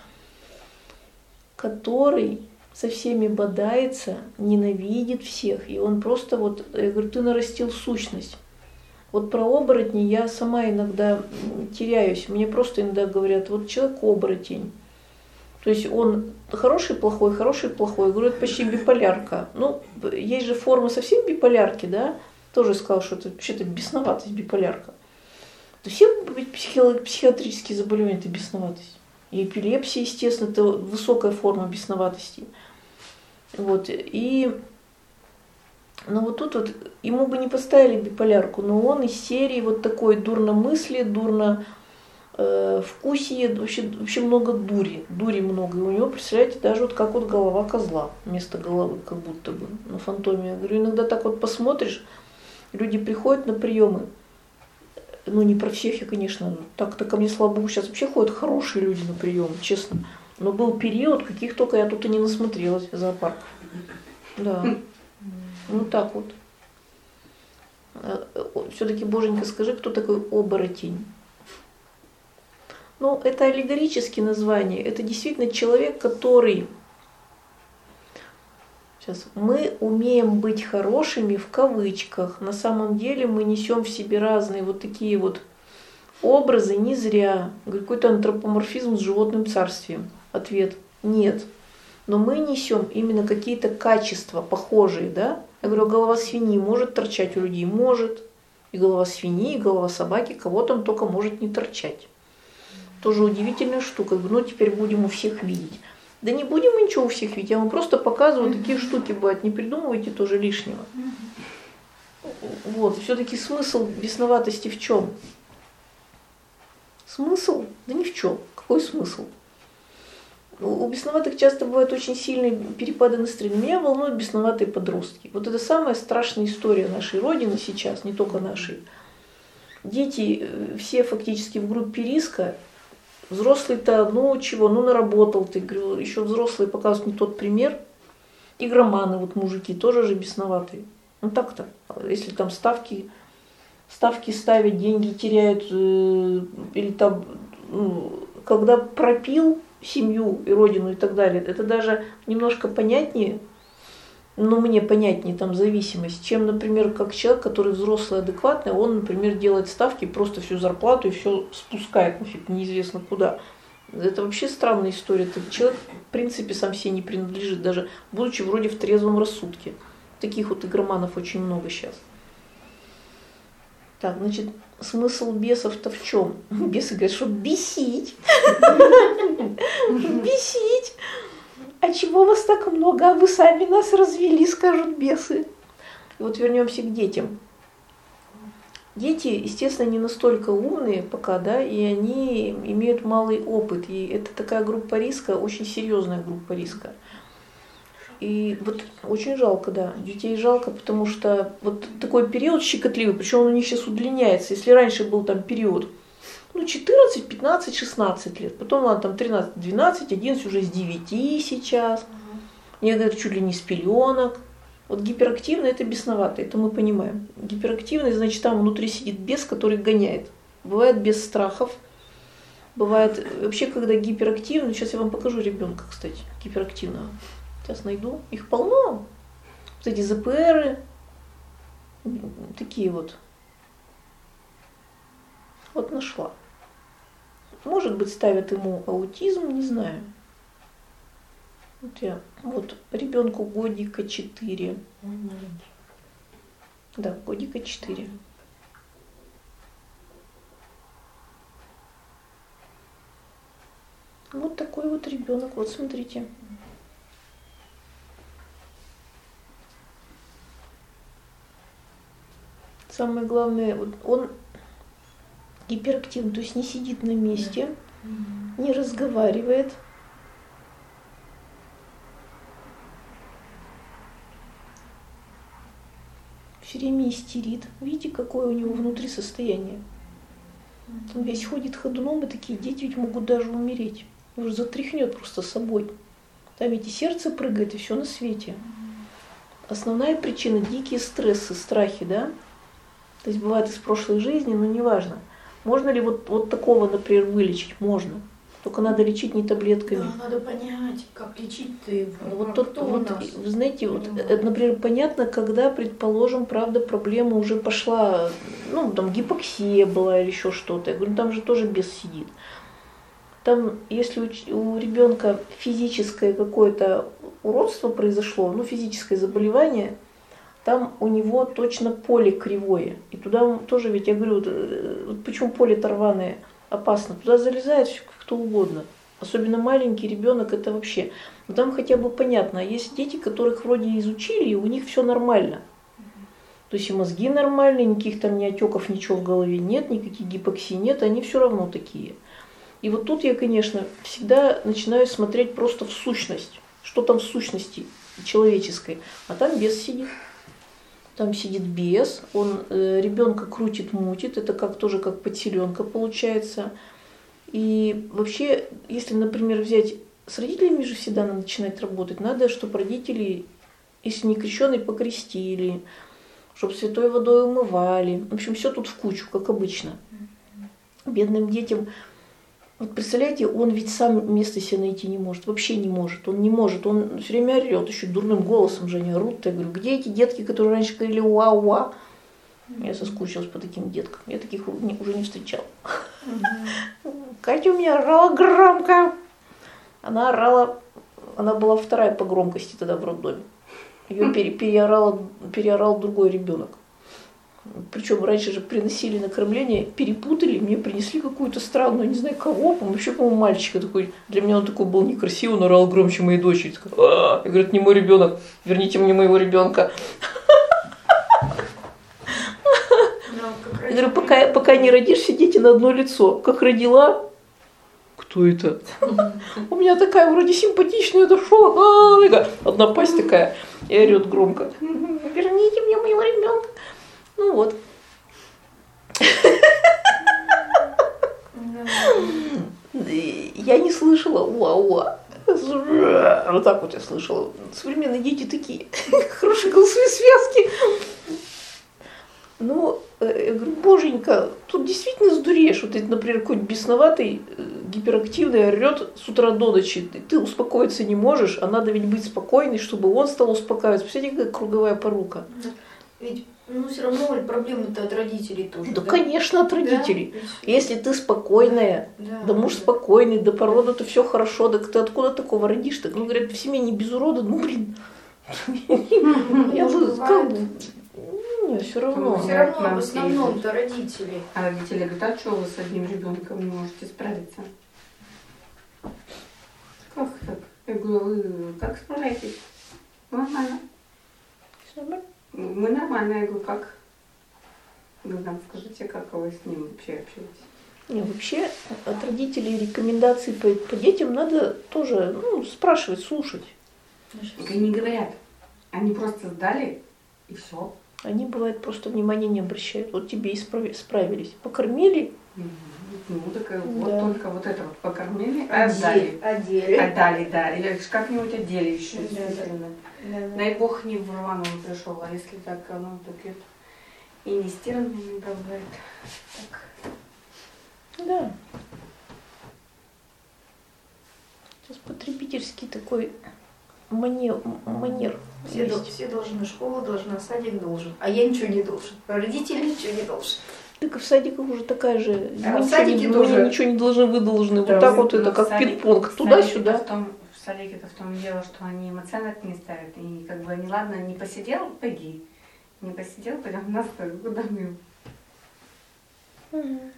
который со всеми бодается, ненавидит всех, и он просто вот, я говорю, ты нарастил сущность. Вот про оборотней я сама иногда теряюсь, мне просто иногда говорят, вот человек оборотень. То есть он хороший, плохой, хороший, плохой. Я говорю, это почти биполярка. Ну, есть же формы совсем биполярки, да? Тоже сказал, что это вообще-то бесноватость, биполярка. То все психи- психиатрические заболевания – это бесноватость. И эпилепсия, естественно, это высокая форма бесноватости. Вот. И ну вот тут вот ему бы не поставили биполярку, но он из серии вот такой дурномыслие, дурно вкусие, вообще, вообще много дури, дури много. И у него, представляете, даже вот как вот голова козла вместо головы, как будто бы на фантоме. Я говорю, иногда так вот посмотришь, люди приходят на приемы, ну не про всех я, конечно, так-то ко мне, слава богу, сейчас вообще ходят хорошие люди на приемы, честно. Но был период, каких только я тут и не насмотрелась в зоопарк. Да, ну так вот. Все-таки, Боженька, скажи, кто такой оборотень? Ну, это аллегорические названия. Это действительно человек, который... Сейчас. Мы умеем быть хорошими в кавычках. На самом деле мы несем в себе разные вот такие вот образы не зря. Какой-то антропоморфизм с животным царствием. Ответ – нет. Но мы несем именно какие-то качества похожие, да? Я говорю, голова свиньи может торчать у людей? Может. И голова свиньи, и голова собаки, кого там только может не торчать. Тоже удивительная штука. Ну, теперь будем у всех видеть. Да не будем мы ничего у всех видеть. Я вам просто показываю, такие штуки бывают. Не придумывайте тоже лишнего. Вот. Все-таки смысл бесноватости в чем? Смысл? Да ни в чем. Какой смысл? У бесноватых часто бывают очень сильные перепады настроения. Меня волнуют бесноватые подростки. Вот это самая страшная история нашей Родины сейчас, не только нашей. Дети все фактически в группе риска. Взрослый-то, ну чего, ну наработал ты, говорю, еще взрослые показывают не тот пример. Игроманы, вот мужики, тоже же бесноватые. Ну так-то, если там ставки, ставки ставят, деньги теряют, э, или там, ну, когда пропил семью и родину и так далее, это даже немножко понятнее, ну мне понятнее там зависимость, чем, например, как человек, который взрослый, адекватный, он, например, делает ставки, просто всю зарплату и все спускает нафиг неизвестно куда. Это вообще странная история. Этот человек, в принципе, сам себе не принадлежит, даже будучи вроде в трезвом рассудке. Таких вот игроманов очень много сейчас. Так, значит, смысл бесов-то в чем? Бесы говорят, что бесить. Бесить. А чего вас так много, а вы сами нас развели, скажут бесы. И вот вернемся к детям. Дети, естественно, не настолько умные пока, да, и они имеют малый опыт. И это такая группа риска, очень серьезная группа риска. И вот очень жалко, да, детей жалко, потому что вот такой период щекотливый, причем он у них сейчас удлиняется. Если раньше был там период, ну, четырнадцать, пятнадцать, шестнадцать лет, потом ладно, там тринадцать, двенадцать, одиннадцать, уже с девяти сейчас, некоторые чуть ли не с пеленок. Вот гиперактивный – это бесноватый, это мы понимаем. Гиперактивный, значит, там внутри сидит бес, который гоняет. Бывает без страхов, бывает вообще, когда гиперактивный, сейчас я вам покажу ребенка, кстати, гиперактивного. Сейчас найду. Их полно. Вот эти зэ пэ эры. Такие вот. Вот нашла. Может быть, ставят ему аутизм, не знаю. Вот я, вот ребенку годика четыре. Да, годика четыре. Вот такой вот ребенок. Вот смотрите. Самое главное, вот он гиперактивный, то есть не сидит на месте, не разговаривает. Все время истерит. Видите, какое у него внутри состояние? Он весь ходит ходуном, и такие дети ведь могут даже умереть. Уже затряхнет просто собой. Там ведь и сердце прыгает, и все на свете. Основная причина – дикие стрессы, страхи, да? То есть бывает из прошлой жизни, но неважно. Можно ли вот, вот такого, например, вылечить? Можно. Только надо лечить не таблетками. Да, надо понять, как лечить-то его. Ну, вот а тот, кто вот, у нас? вы знаете, вот, понимает? это, например, понятно, когда, предположим, правда, проблема уже пошла, ну, там, гипоксия была или еще что-то. Я говорю, там же тоже бес сидит. Там, если у, у ребенка физическое какое-то уродство произошло, ну, физическое заболевание, там у него точно поле кривое. И туда тоже, ведь я говорю, вот почему поле-то рваное опасно? Туда залезает все кто угодно. Особенно маленький ребенок, это вообще. Но там хотя бы понятно. А есть дети, которых вроде изучили, и у них все нормально. То есть и мозги нормальные, никаких там ни отеков, ничего в голове нет, никаких гипоксий нет, они все равно такие. И вот тут я, конечно, всегда начинаю смотреть просто в сущность. Что там в сущности человеческой. А там бес сидит. Там сидит бес, он э, ребенка крутит, мутит, это как тоже как подселенка получается. И вообще, если, например, взять, с родителями же всегда надо начинать работать, надо, чтобы родители, если не крещеные, покрестили, чтобы святой водой умывали. В общем, все тут в кучу, как обычно. Бедным детям, вот представляете, он ведь сам места себе найти не может, вообще не может, он не может, он все время орет, еще дурным голосом же они орут. Я говорю, где эти детки, которые раньше говорили уа-уа? Я соскучилась по таким деткам, я таких уже не встречала. Катя у меня орала громко. Она орала, она была вторая по громкости тогда в роддоме. Ее пере, переорал, переорал другой ребенок. Причем раньше же приносили на кормление, перепутали, мне принесли какую-то странную, не знаю кого, вообще, по-моему, мальчика такой. Для меня он такой был некрасивый, он орал громче моей дочери. Я говорю, это не мой ребенок, верните мне моего ребенка. Я говорю, пока, пока не родишь, все дети на одно лицо. Как родила, кто это? У меня такая вроде симпатичная, это шо? Одна пасть такая, и орет громко. Верните мне моего ребенка. Ну вот. Я не слышала уа-уа. Вот так вот я слышала. Современные дети такие. Хорошие голосовые связки. Ну, я говорю, боженька, тут действительно сдуреешь. Вот, например, какой-нибудь бесноватый, гиперактивный орет с утра до ночи. Ты успокоиться не можешь, а надо ведь быть спокойной, чтобы он стал успокаиваться. Представляете, какая круговая порука. Ведь, ну, все равно проблемы-то от родителей тоже. Да, да? конечно, от родителей. Да? Если ты спокойная, да, да муж да. спокойный, да по роду-то все хорошо, да ты откуда такого родишь? Так, ну, говорят, в семье не без урода, ну, блин. Я бы сказала, нет, все равно. Все равно в основном-то родители. А родители говорят, а что вы с одним ребенком не можете справиться? Как так? Я говорю, вы как справляетесь? Нормально. Мы нормально. Я говорю, как? Вы нам скажите, как вы с ним вообще общаетесь? Не, вообще от родителей рекомендаций по, по детям надо тоже ну, спрашивать, слушать. Так они говорят. Они просто сдали и все. Они, бывает, просто внимания не обращают. Вот тебе и справ- справились. Покормили. Ну, так вот Да. только вот это вот покормили, Отдели. отдали. Отдели. Отдали, да. Или как-нибудь отдели еще, Да, да. действительно. Да, да. Дай бог не в Романову пришел, а если так, оно так это и не стирано не бывает. Так. Да. Сейчас потребительский такой манер. манер Все, есть. дол- все должны, школа должна, садик должен. А я ничего не должен. Родители ничего не должны. Так и в садиках уже такая же. А Мы в ничего садике не, тоже. мы ничего не должны, вы должны. Да, вот так вы- вот это, Но как в садик- пинг-понг, в туда-сюда. садике-то В, том, в садике-то в том дело, что они им оценок не ставят. И как бы они, ладно, не посидел, пойди. Не посидел, пойдем в нас, куда мы. Мгм.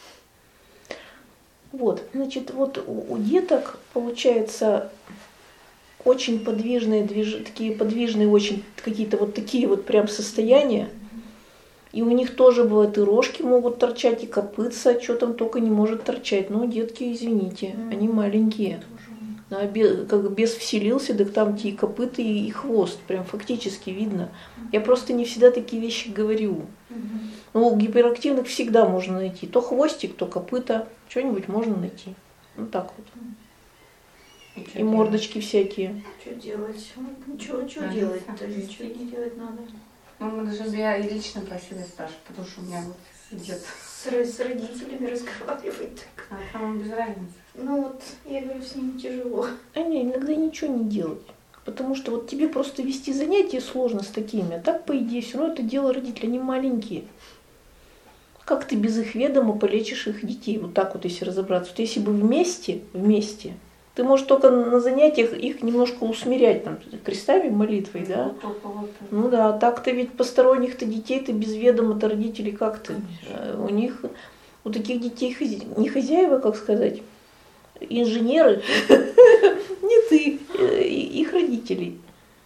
Вот, значит, вот у, у деток получается очень подвижные, движ... такие подвижные, очень какие-то вот такие вот прям состояния. И у них тоже бывает и рожки могут торчать, и копытца, что там только не может торчать. Ну, детки, извините, они маленькие. А бе- как бес вселился, так там те и копыта, и, и хвост. Прям фактически видно. Я просто не всегда такие вещи говорю. Ну, у гиперактивных всегда можно найти. То хвостик, то копыта. Что-нибудь можно найти. Ну так вот. И, И мордочки всякие. Что делать? Ну, Ничего, что Надо делать-то? сам Ничего не делать надо. Ну, мы даже я и лично просила Сашу, потому что у меня вот идет. С, ро- с родителями разговаривать так. А там без разницы. Ну вот, я говорю, с ними тяжело. А не, иногда ничего не делать. Потому что вот тебе просто вести занятия сложно с такими. А так, по идее, все равно это дело родителей, они маленькие. Как ты без их ведома полечишь их детей? Вот так вот, если разобраться. Вот если бы вместе, вместе, ты можешь только на занятиях их немножко усмирять, там, крестами, молитвой, да? Вот только вот. Ну да, а так-то ведь посторонних-то детей, ты без ведома-то родителей как ты? А у них, у таких детей хозя- не хозяева, как сказать, инженеры, не ты, их родителей.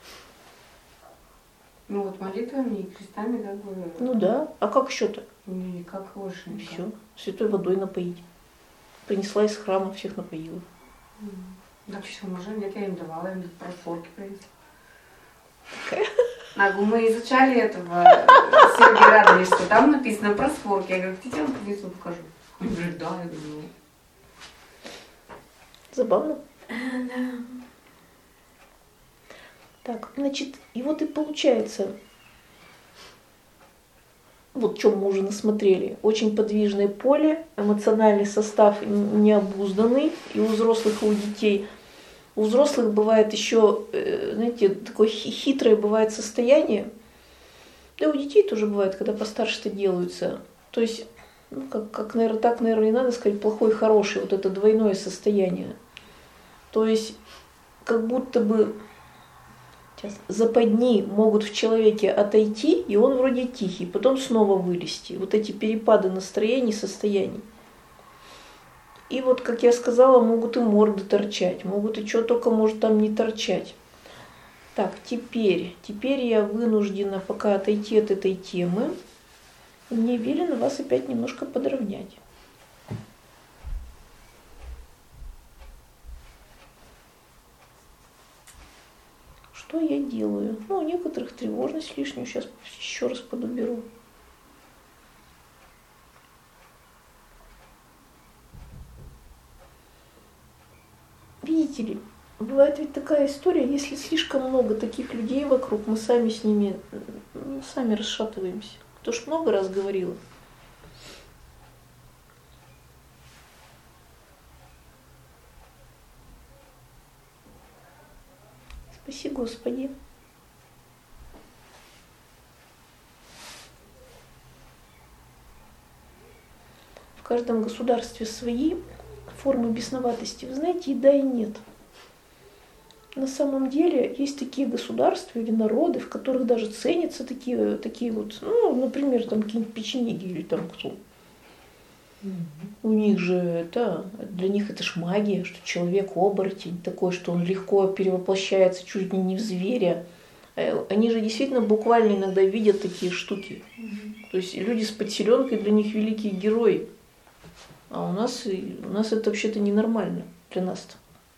Ну вот молитвами и крестами как бы. Ну да, а как еще-то? Никак больше. Все, святой водой напоить. Принесла из храма, всех напоила. Так что, уже нет, я им давала, я им просфорки принесла. Нагу, мы изучали этого Сергея Радовича, что там написано просфорки. Я говорю, хотите, я вам принесу, покажу. Он говорит, да, я говорю, ну. Забавно. Да. Так, значит, и вот и получается, вот что мы уже насмотрели, очень подвижное поле, эмоциональный состав необузданный и у взрослых, и у детей. У взрослых бывает еще, знаете, такое хитрое бывает состояние, да и у детей тоже бывает, когда постарше-то делаются. То есть, ну, как, как, наверное, так, наверное, не надо сказать, плохой, хороший, вот это двойное состояние. То есть, как будто бы сейчас, западни могут в человеке отойти, и он вроде тихий, потом снова вылезти. Вот эти перепады настроений, состояний. И вот, как я сказала, могут и морды торчать, могут и что только может там не торчать. Так, теперь, теперь я вынуждена пока отойти от этой темы. Мне велено вас опять немножко подровнять. Что я делаю? Ну, у некоторых тревожность лишнюю, сейчас еще раз подуберу. Видите ли, бывает ведь такая история, если слишком много таких людей вокруг, мы сами с ними, ну, сами расшатываемся. То ж много раз говорила. Спаси Господи. В каждом государстве свои формы бесноватости. Вы знаете, и да, и нет. На самом деле есть такие государства или народы, в которых даже ценятся такие, такие вот, ну, например, там какие-нибудь печенеги или там кто. Mm-hmm. У них же это, для них это ж магия, что человек оборотень такой, что он легко перевоплощается чуть ли не в зверя. Они же действительно буквально иногда видят такие штуки. Mm-hmm. То есть люди с подселенкой для них великие герои. А у нас, у нас это вообще-то ненормально для нас-то.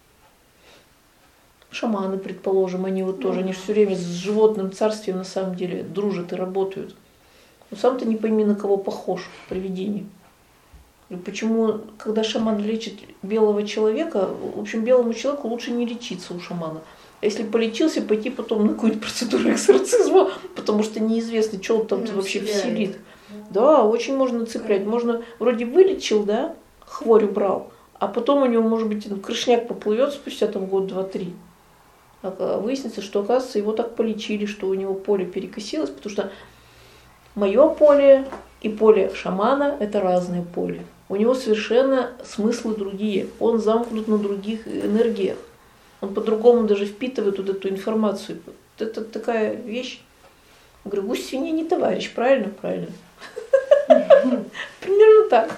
Шаманы, предположим, они вот тоже, они же все время с животным царствием на самом деле дружат и работают. Но сам-то не пойми, на кого похож привидение. И почему, когда шаман лечит белого человека, в общем, белому человеку лучше не лечиться у шамана. А если полечился, пойти потом на какую-нибудь процедуру экзорцизма, потому что неизвестно, что он там ну, вообще вселит. Да, очень можно цеплять. Можно, вроде вылечил, да, хворь убрал, а потом у него, может быть, крышняк поплывет спустя там год, два, три. А выяснится, что, оказывается, его так полечили, что у него поле перекосилось, потому что мое поле и поле шамана – это разные поле. У него совершенно смыслы другие. Он замкнут на других энергиях. Он по-другому даже впитывает вот эту информацию. Это такая вещь. Я говорю, гусь свинья не товарищ, правильно? Правильно. Примерно так.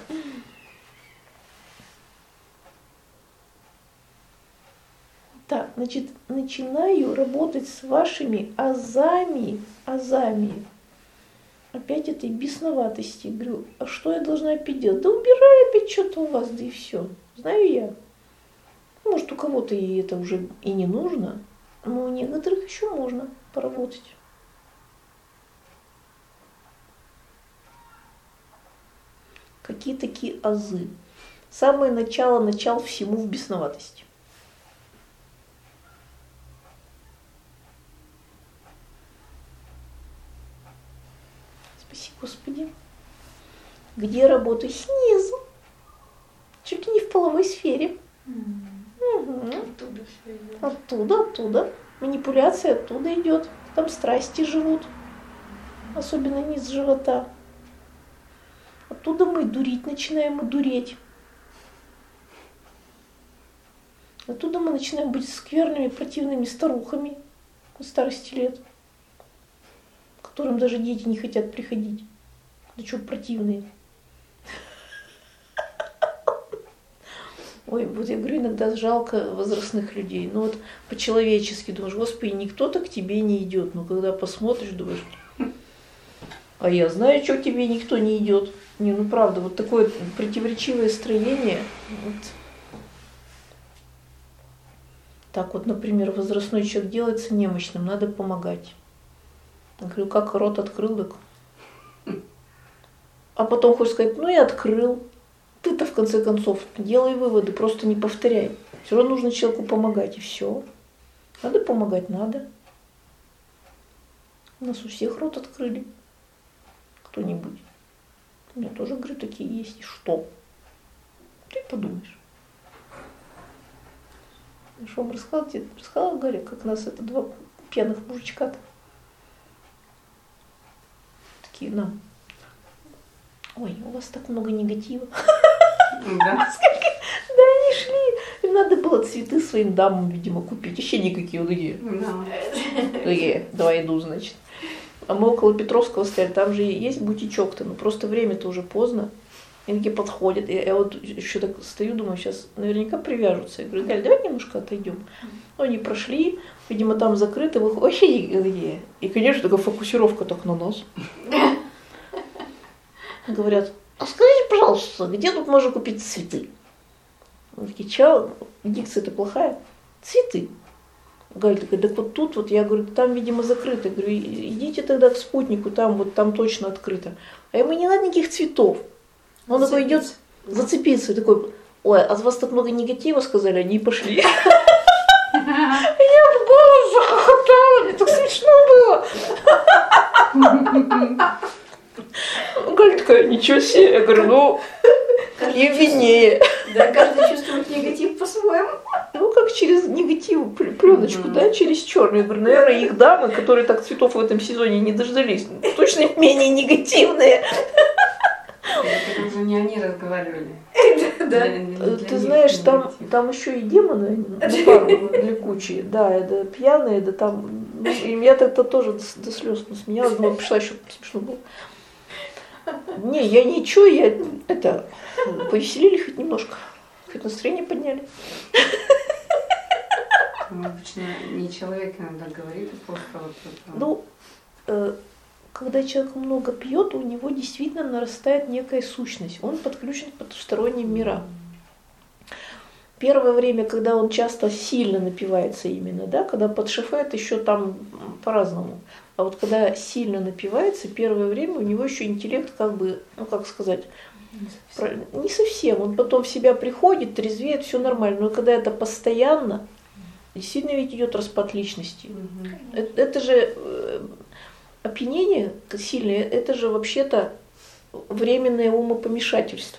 Так, значит, начинаю работать с вашими азами, азами. Опять этой бесноватости. Говорю, а что я должна опять делать? Да убирай опять что-то у вас, да и все. Знаю я. Может, у кого-то и это уже и не нужно, но у некоторых еще можно поработать. Какие такие азы? Самое начало, начал всему в бесноватости. Спасибо, Господи. Где работаю? Снизу. Чуть ли не в половой сфере. Mm. Угу. Оттуда все идет. Оттуда, оттуда. Манипуляция оттуда идет. Там страсти живут. Особенно низ живота. Оттуда мы дурить начинаем и дуреть. Оттуда мы начинаем быть скверными, противными старухами на старости лет, к которым даже дети не хотят приходить. Да что противные. Ой, вот я говорю, иногда жалко возрастных людей. Ну вот по-человечески думаешь, Господи, никто-то к тебе не идет. Но когда посмотришь, думаешь, а я знаю, что к тебе никто не идет. Не, ну правда, вот такое противоречивое строение. Вот. Так вот, например, возрастной человек делается немощным, надо помогать. Я говорю, как рот открыл, так. А потом хочешь сказать, ну и открыл. Ты-то в конце концов делай выводы, просто не повторяй. Все равно нужно человеку помогать, и все. Надо помогать, надо. У нас у всех рот открыли. Кто-нибудь. У меня тоже, говорю, такие есть. И что? Ты подумаешь. Что вам рассказал, тебе рассказала, Галя, как нас это два пьяных мужичка-то. Такие, на. Ой, у вас так много негатива. Да. Сколько... Да, они шли. Им надо было цветы своим дамам, видимо, купить. Еще никакие вот такие. Да. Такие, давай иду, значит. А мы около Петровского стояли, там же есть бутичок-то, но просто время-то уже поздно. И такие подходят. И я вот еще так стою, думаю, сейчас наверняка привяжутся. Я говорю, Галь, давай немножко отойдем. Ну, они прошли, видимо, там закрыто, выходят. И, конечно, такая фокусировка так на нас. Говорят, а скажите, пожалуйста, где тут можно купить цветы? Мы такие, чё, дикция-то плохая? Цветы. Галя такая, так вот тут вот, я говорю, там, видимо, закрыто. Я говорю, идите тогда к спутнику, там вот там точно открыто. А ему не надо никаких цветов. Он такой идет зацепиться, и такой, ой, а с вас так много негатива сказали, они и пошли. Я в голос захохотала, мне так смешно было. Галя такая, ничего себе. Я говорю, ну, и виднее. Да, каждый чувствует негатив по-своему. Ну, как через негатив, пленочку, mm-hmm. да, через черную. Я говорю, наверное, их дамы, которые так цветов в этом сезоне не дождались, точно менее негативные. Это уже не они разговаривали. Да. Ты знаешь, там, там еще и демоны на пару ликучие. Да, это пьяные, да там. Ну, и меня так-то тоже до, до слез насмеялась. Думаю, пришла еще смешно было. Не, я ничего, я это повеселили хоть немножко. Хоть настроение подняли. Ну, обычно не человек иногда говорит, а просто вот это. Ну, э, когда человек много пьет, у него действительно нарастает некая сущность. Он подключен к потусторонним мирам. Первое время, когда он часто сильно напивается именно, да, когда под шофет еще там по-разному. А вот когда сильно напивается, первое время у него еще интеллект как бы, ну как сказать, не совсем, не совсем. Он потом в себя приходит, трезвеет, все нормально. Но когда это постоянно, действительно ведь идет распад личности. Угу. Это, это же э, опьянение сильное, это же вообще-то временное умопомешательство.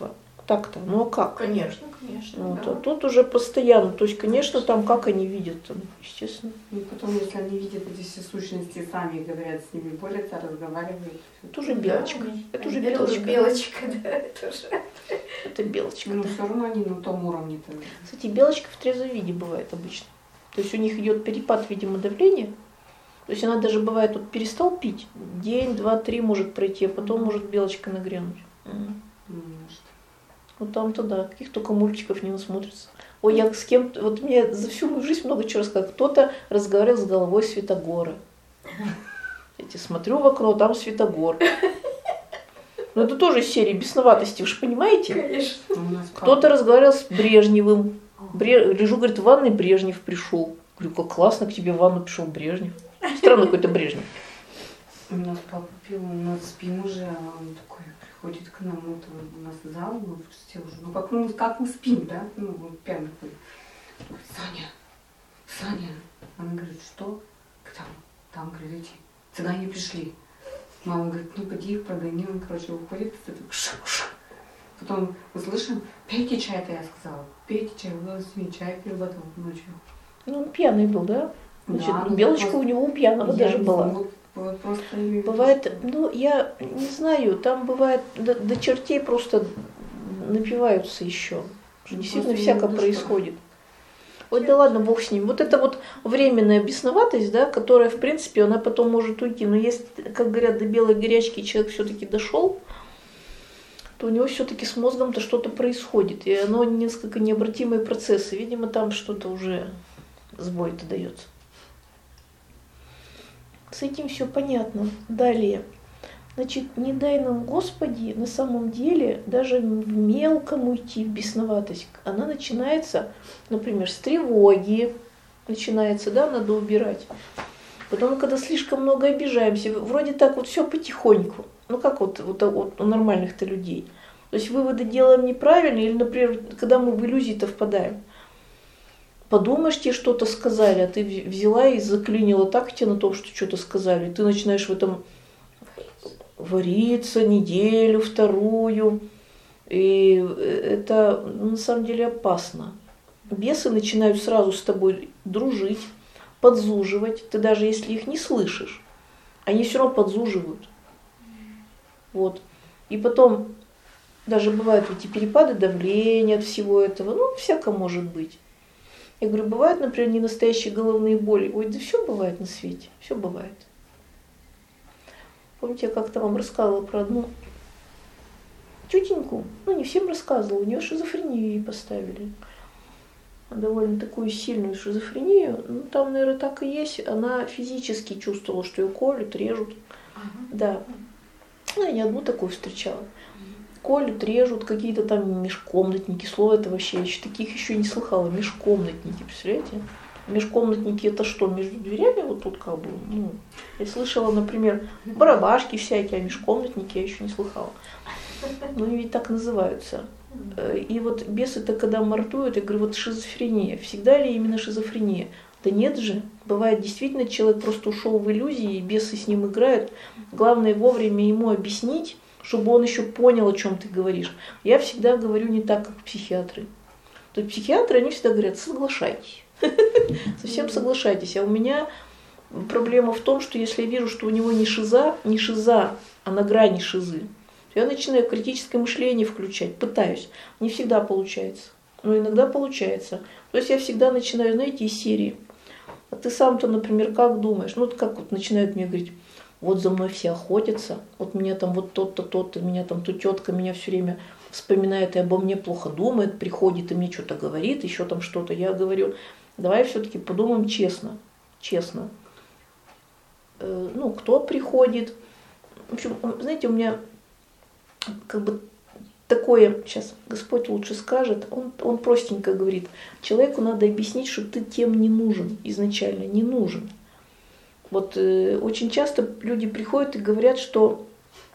Так-то, ну а как? Конечно, конечно. Вот, Да. а тут уже постоянно, то есть, конечно, там как они видят, там, естественно. И потом, если они видят эти все сущности, сами говорят с ними, борются, разговаривают. Это уже Да, белочка. они- Это уже это уже белочка. белочка, да, это уже. Это белочка. Но да. все равно они на том уровне-то. Кстати, белочка в трезвом виде бывает обычно. То есть у них идет перепад, видимо, давления. То есть она даже бывает, вот перестал пить, день, два, три может пройти, а потом может белочка нагрянуть. М. Может. Вот там-то да, каких только мультиков не насмотрится. Ой, я с кем-то, вот мне за всю мою жизнь много чего рассказал. Кто-то разговаривал с головой Святогора. Эти смотрю в окно, там Святогор. Ну это тоже из серии бесноватости, вы же понимаете? Конечно. А у нас как? Кто-то разговаривал с Брежневым. Бре... Лежу, говорит, в ванной Брежнев пришел. Говорю, как классно, к тебе в ванну пришел Брежнев. Странный какой-то Брежнев. У нас папа пил, у нас спим уже, а он такой приходит к нам, вот у нас зал, мы все уже, ну как, ну как мы спим, да? Ну, вот пьяный такой. Говорит, Саня, Саня. Она говорит, что? Там, там, говорит, эти цыгане пришли. Мама говорит, ну поди их прогони, он, короче, выходит, и так ш-ш. Потом мы слышим, пейте чай-то, я сказала, пейте чай, вы с ними чай пил потом ночью. Ну, он пьяный был, да? Значит, Да, ну, белочка просто- у него у пьяного Я даже не была. знаю, вот- вот просто я Бывает, вижу, что- ну, я не знаю, там бывает, до, до чертей просто напиваются еще. Ну, Действительно, просто всяко не происходит. Ой, да ладно, бог с ним. Вот это вот временная бесноватость, да, которая, в принципе, она потом может уйти. Но если, как говорят, до белой горячки человек все-таки дошел, то у него все-таки с мозгом-то что-то происходит. И оно несколько необратимые процессы. Видимо, там что-то уже сбой-то дается. С этим все понятно. Далее. Значит, не дай нам, Господи, на самом деле даже в мелком уйти в бесноватость. Она начинается, например, с тревоги. Начинается, да, надо убирать. Потом, когда слишком много обижаемся, вроде так вот все потихоньку. Ну как вот, вот, вот у нормальных-то людей. То есть выводы делаем неправильно, или, например, когда мы в иллюзии-то впадаем. Подумаешь, тебе что-то сказали, а ты взяла и заклинила так тебе на том, что что-то сказали. И ты начинаешь в этом вариться неделю, вторую. И это на самом деле опасно. Бесы начинают сразу с тобой дружить, подзуживать. Ты даже если их не слышишь, они все равно подзуживают. Вот. И потом даже бывают эти перепады давления от всего этого. Ну, всяко может быть. Я говорю, бывают, например, не настоящие головные боли. Ой, да все бывает на свете, все бывает. Помните, я как-то вам рассказывала про одну тетеньку, ну не всем рассказывала, у нее шизофрению ей поставили. Довольно такую сильную шизофрению. Ну там, наверное, так и есть. Она физически чувствовала, что ее колют, режут. Ага. Да. Ну, я не одну такую встречала. Колют, режут, какие-то там межкомнатники. Слово это вообще, я еще таких еще не слыхала. Межкомнатники, представляете? Межкомнатники это что, между дверями вот тут как бы? Ну, я слышала, например, барабашки всякие, а межкомнатники я еще не слыхала. Ну, они ведь так называются. И вот бесы-то когда мордуют, я говорю, вот шизофрения. Всегда ли именно шизофрения? Да нет же. Бывает, действительно, человек просто ушел в иллюзии, и бесы с ним играют. Главное вовремя ему объяснить, чтобы он еще понял, о чем ты говоришь. Я всегда говорю не так, как психиатры. То есть психиатры, они всегда говорят, соглашайтесь. Совсем соглашайтесь. А у меня проблема в том, что если я вижу, что у него не шиза, не шиза, а на грани шизы, я начинаю критическое мышление включать, пытаюсь. Не всегда получается, но иногда получается. То есть я всегда начинаю, знаете, из серии. А ты сам-то, например, как думаешь? Ну, вот как вот начинают мне говорить, вот за мной все охотятся, вот меня там вот тот-то, тот-то, меня там тут тетка меня все время вспоминает и обо мне плохо думает, приходит и мне что-то говорит, еще там что-то. Я говорю, давай все-таки подумаем честно, честно. Э, ну, кто приходит? В общем, знаете, у меня как бы такое, сейчас Господь лучше скажет, он, он простенько говорит, человеку надо объяснить, что ты тем не нужен, изначально не нужен. Вот э, очень часто люди приходят и говорят, что,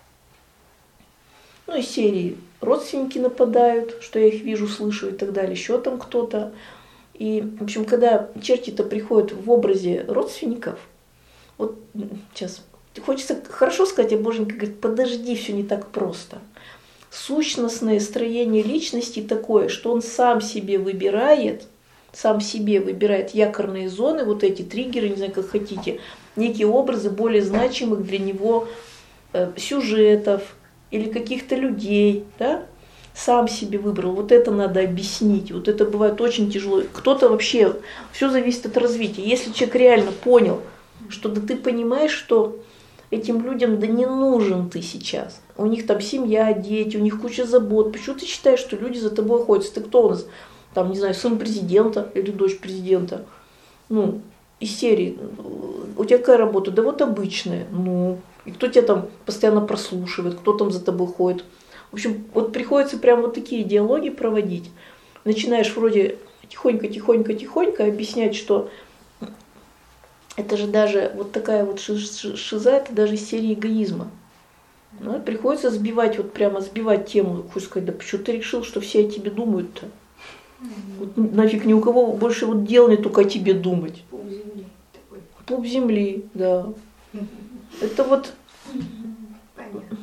ну, из серии родственники нападают, что я их вижу, слышу и так далее, еще там кто-то. И, в общем, когда черти-то приходят в образе родственников, вот сейчас хочется хорошо сказать, а Боженька говорит, подожди, все не так просто. сущностное строение личности такое, что он сам себе выбирает, сам себе выбирает якорные зоны, вот эти триггеры, не знаю, как хотите, некие образы более значимых для него э, сюжетов или каких-то людей, да? Сам себе выбрал. Вот это надо объяснить. Вот это бывает очень тяжело. Кто-то вообще, все зависит от развития. Если человек реально понял, что да ты понимаешь, что этим людям да не нужен ты сейчас. У них там семья, дети, у них куча забот. Почему ты считаешь, что люди за тобой охотятся? Ты кто у нас? Там, не знаю, сын президента или дочь президента. Ну, из серии. У тебя какая работа? Да вот обычная. Ну, и кто тебя там постоянно прослушивает, кто там за тобой ходит. В общем, вот приходится прям вот такие диалоги проводить. Начинаешь вроде тихонько-тихонько-тихонько объяснять, что это же даже вот такая вот шиза, это даже из серии эгоизма. Ну, приходится сбивать, вот прямо сбивать тему, хочешь сказать, да почему ты решил, что все о тебе думают-то? Вот нафиг ни у кого больше вот дел нет, только о тебе думать. Пуп земли такой. Пуп земли, да. Это вот... Понятно.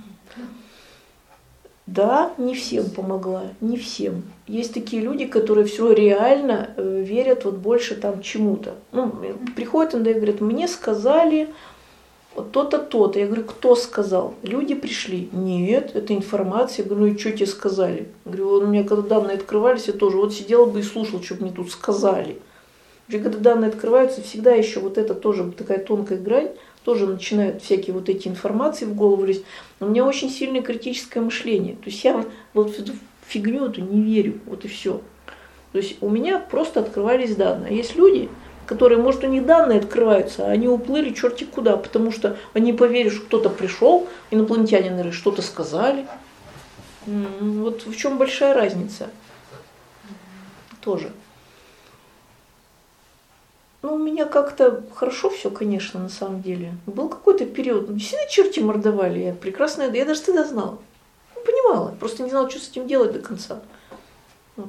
Да, не всем помогла, не всем. Есть такие люди, которые все реально э, верят вот больше там чему-то. Ну, приходят иногда и говорят, мне сказали вот то-то, то-то. Я говорю, кто сказал? Люди пришли. Нет, это информация. Я говорю, ну и что тебе сказали? Я говорю, у меня когда данные открывались, я тоже вот сидела бы и слушала, что мне тут сказали. И когда данные открываются, всегда еще вот это тоже такая тонкая грань, тоже начинают всякие вот эти информации в голову лезть. Но у меня очень сильное критическое мышление. То есть я вот в эту фигню эту не верю, вот и все. То есть у меня просто открывались данные. А есть люди, которые, может, у них данные открываются, а они уплыли черти куда, потому что они поверят, что кто-то пришел, инопланетяне, наверное, что-то сказали. Вот в чем большая разница. Тоже. Ну, у меня как-то хорошо все, конечно, на самом деле. Был какой-то период, ну, действительно черти мордовали, я прекрасно, я даже тогда знала. Ну, понимала, просто не знала, что с этим делать до конца. Вот.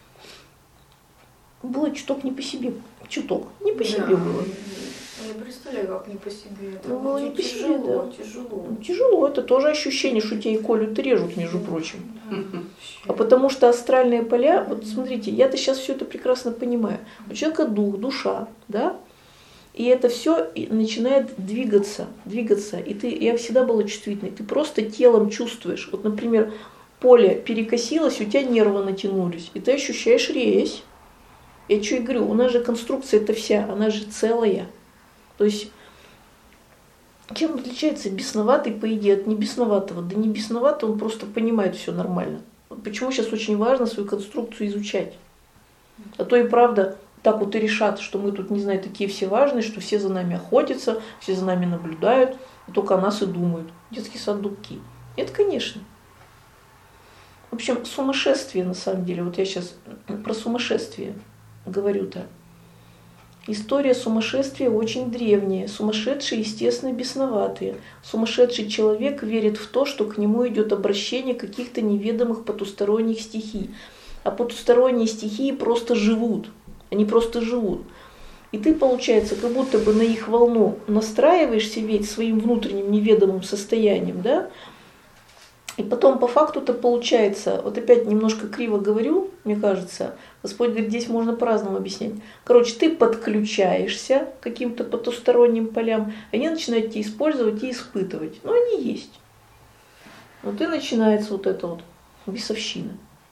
Было чуток не по себе, чуток, не по себе Да. было. Я представляю, как не по себе. Это Ну, было не по себе, тяжело, да. тяжело. Ну, тяжело, это тоже ощущение, что тебя и колют, и режут, между прочим. Да. А потому что астральные поля, вот смотрите, я-то сейчас все это прекрасно понимаю. У человека дух, душа, да, и это все начинает двигаться, двигаться. И ты, я всегда была чувствительной, ты просто телом чувствуешь. Вот, например, поле перекосилось, у тебя нервы натянулись, и ты ощущаешь резь. Я что и говорю, у нас же конструкция эта вся, она же целая. То есть, чем отличается бесноватый, по идее, от небесноватого? Да не бесноватый, он просто понимает все нормально. Почему сейчас очень важно свою конструкцию изучать? А то и правда, так вот и решат, что мы тут, не знаю, такие все важные, что все за нами охотятся, все за нами наблюдают, и только о нас и думают. Детский сад Дубки. Нет, конечно. В общем, сумасшествие на самом деле. Вот я сейчас про сумасшествие говорю-то. История сумасшествия очень древняя. Сумасшедшие, естественно, бесноватые. Сумасшедший человек верит в то, что к нему идет обращение каких-то неведомых потусторонних стихий. А потусторонние стихии просто живут. Они просто живут. И ты, получается, как будто бы на их волну настраиваешься ведь своим внутренним неведомым состоянием, да? И потом по факту-то получается, вот опять немножко криво говорю, мне кажется, Господь говорит, здесь можно по-разному объяснять. Короче, ты подключаешься к каким-то потусторонним полям, они начинают тебя использовать и испытывать. Но они есть. Вот и начинается вот эта вот бесовщина.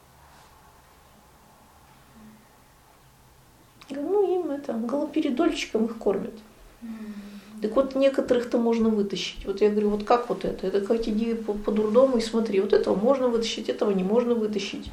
Ну, им это, галоперидольчиком их кормят. Так вот, некоторых-то можно вытащить. Вот я говорю, вот как вот это? Это как иди по, по дурдому и смотри, вот этого можно вытащить, этого не можно вытащить.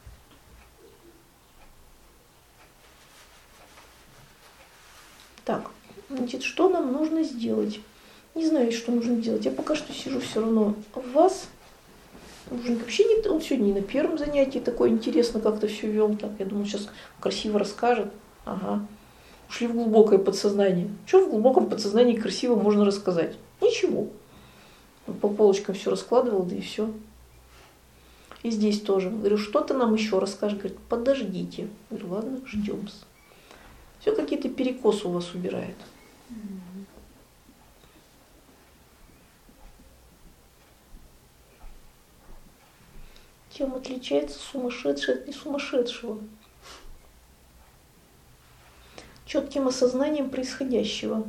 Так, значит, что нам нужно сделать? Не знаю, что нужно делать. Я пока что сижу все равно в вас. Мужик вообще не, он сегодня не на первом занятии такое интересно как-то все вел. Так, я думаю, сейчас красиво расскажет. Ага. Ушли в глубокое подсознание. Что в глубоком подсознании красиво можно рассказать? Ничего. По полочкам все раскладывал, да и все. И здесь тоже. Говорю, что ты нам еще расскажешь? Говорит, подождите. Говорю, ладно, ждем. Все какие-то перекосы у вас убирает. Чем отличается сумасшедший от несумасшедшего? Четким осознанием происходящего.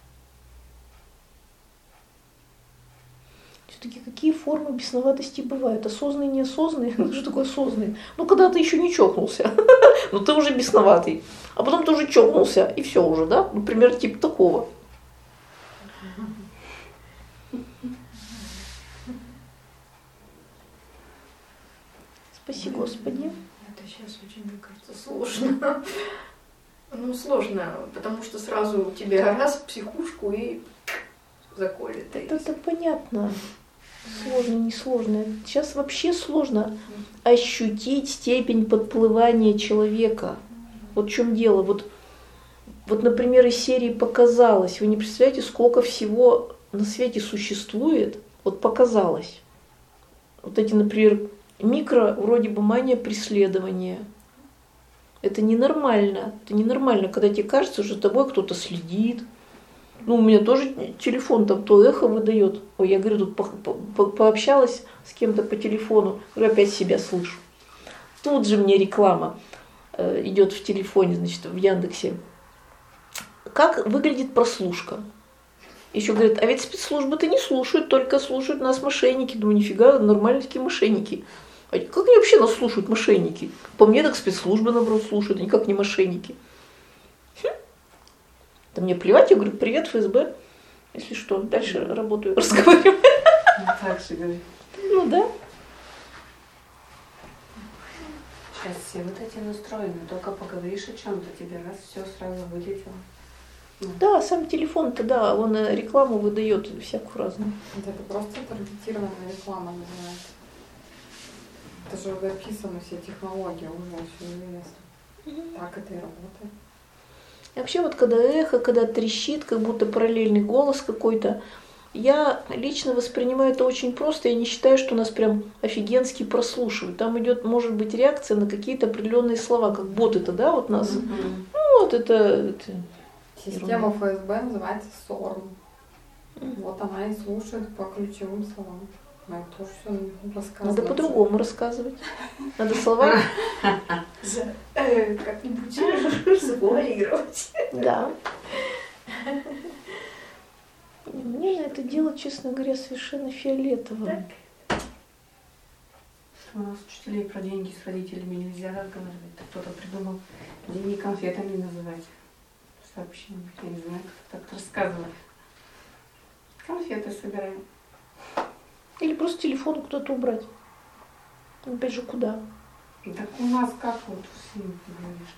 Все-таки какие формы бесноватости бывают? Осознанные, неосознанные? Ну что такое осознанные? Ну когда ты еще не чокнулся, ну ты уже бесноватый. А потом ты уже чокнулся, и все уже, да? Например, типа такого. Спаси Господи. Это сейчас очень, мне кажется, сложно. Ну, сложно, потому что сразу тебя раз в психушку и заколет. Это, это понятно. Сложно, не сложно. Сейчас вообще сложно ощутить степень подплывания человека. Вот в чем дело. Вот, вот, например, из серии «Показалось». Вы не представляете, сколько всего на свете существует. Вот показалось. Вот эти, например, микро, вроде бы мания преследования. Это ненормально. Это ненормально, когда тебе кажется, что за тобой кто-то следит. Ну, у меня тоже телефон там то эхо выдает. Ой, я говорю, тут по по пообщалась с кем-то по телефону, говорю, опять себя слышу. Тут же мне реклама э, идет в телефоне, значит, в Яндексе. Как выглядит прослушка? Еще говорят, а ведь спецслужбы-то не слушают, только слушают нас мошенники. Думаю, нифига, нормальные такие мошенники. А как они вообще нас слушают, мошенники? По мне так спецслужбы, наоборот, слушают, никак не мошенники. Хм. Да мне плевать, я говорю, привет, эф эс бэ. Если что, дальше работаю, разговариваю. Так же говорю. Ну да. Сейчас все вот эти настроены, только поговоришь о чем-то, тебе раз все сразу вылетело. Да, сам телефон-то, да, он рекламу выдает всякую разную. Это просто таргетированная реклама называется. Это же уже описаны все технологии, уже все известно. Так это и работает. И вообще вот когда эхо, когда трещит, как будто параллельный голос какой-то, я лично воспринимаю это очень просто. Я не считаю, что нас прям офигенски прослушивают. Там идет, может быть, реакция на какие-то определенные слова, как боты-то, да, вот нас. Mm-hmm. Ну вот это... это... Система эф эс бэ называется сорм. Mm-hmm. Вот она и слушает по ключевым словам. Надо тоже все рассказывать. Надо по-другому рассказывать. Надо слова как-нибудь завуалировать. Да. Мне на это дело, честно говоря, совершенно фиолетово. У нас учителей про деньги с родителями нельзя разговаривать. Кто-то придумал деньги конфетами называть. Сообщение. Я не знаю, как так рассказывать. Конфеты собираем. Или просто телефон куда-то убрать. Опять же, куда? Так у нас как вот все ты говоришь?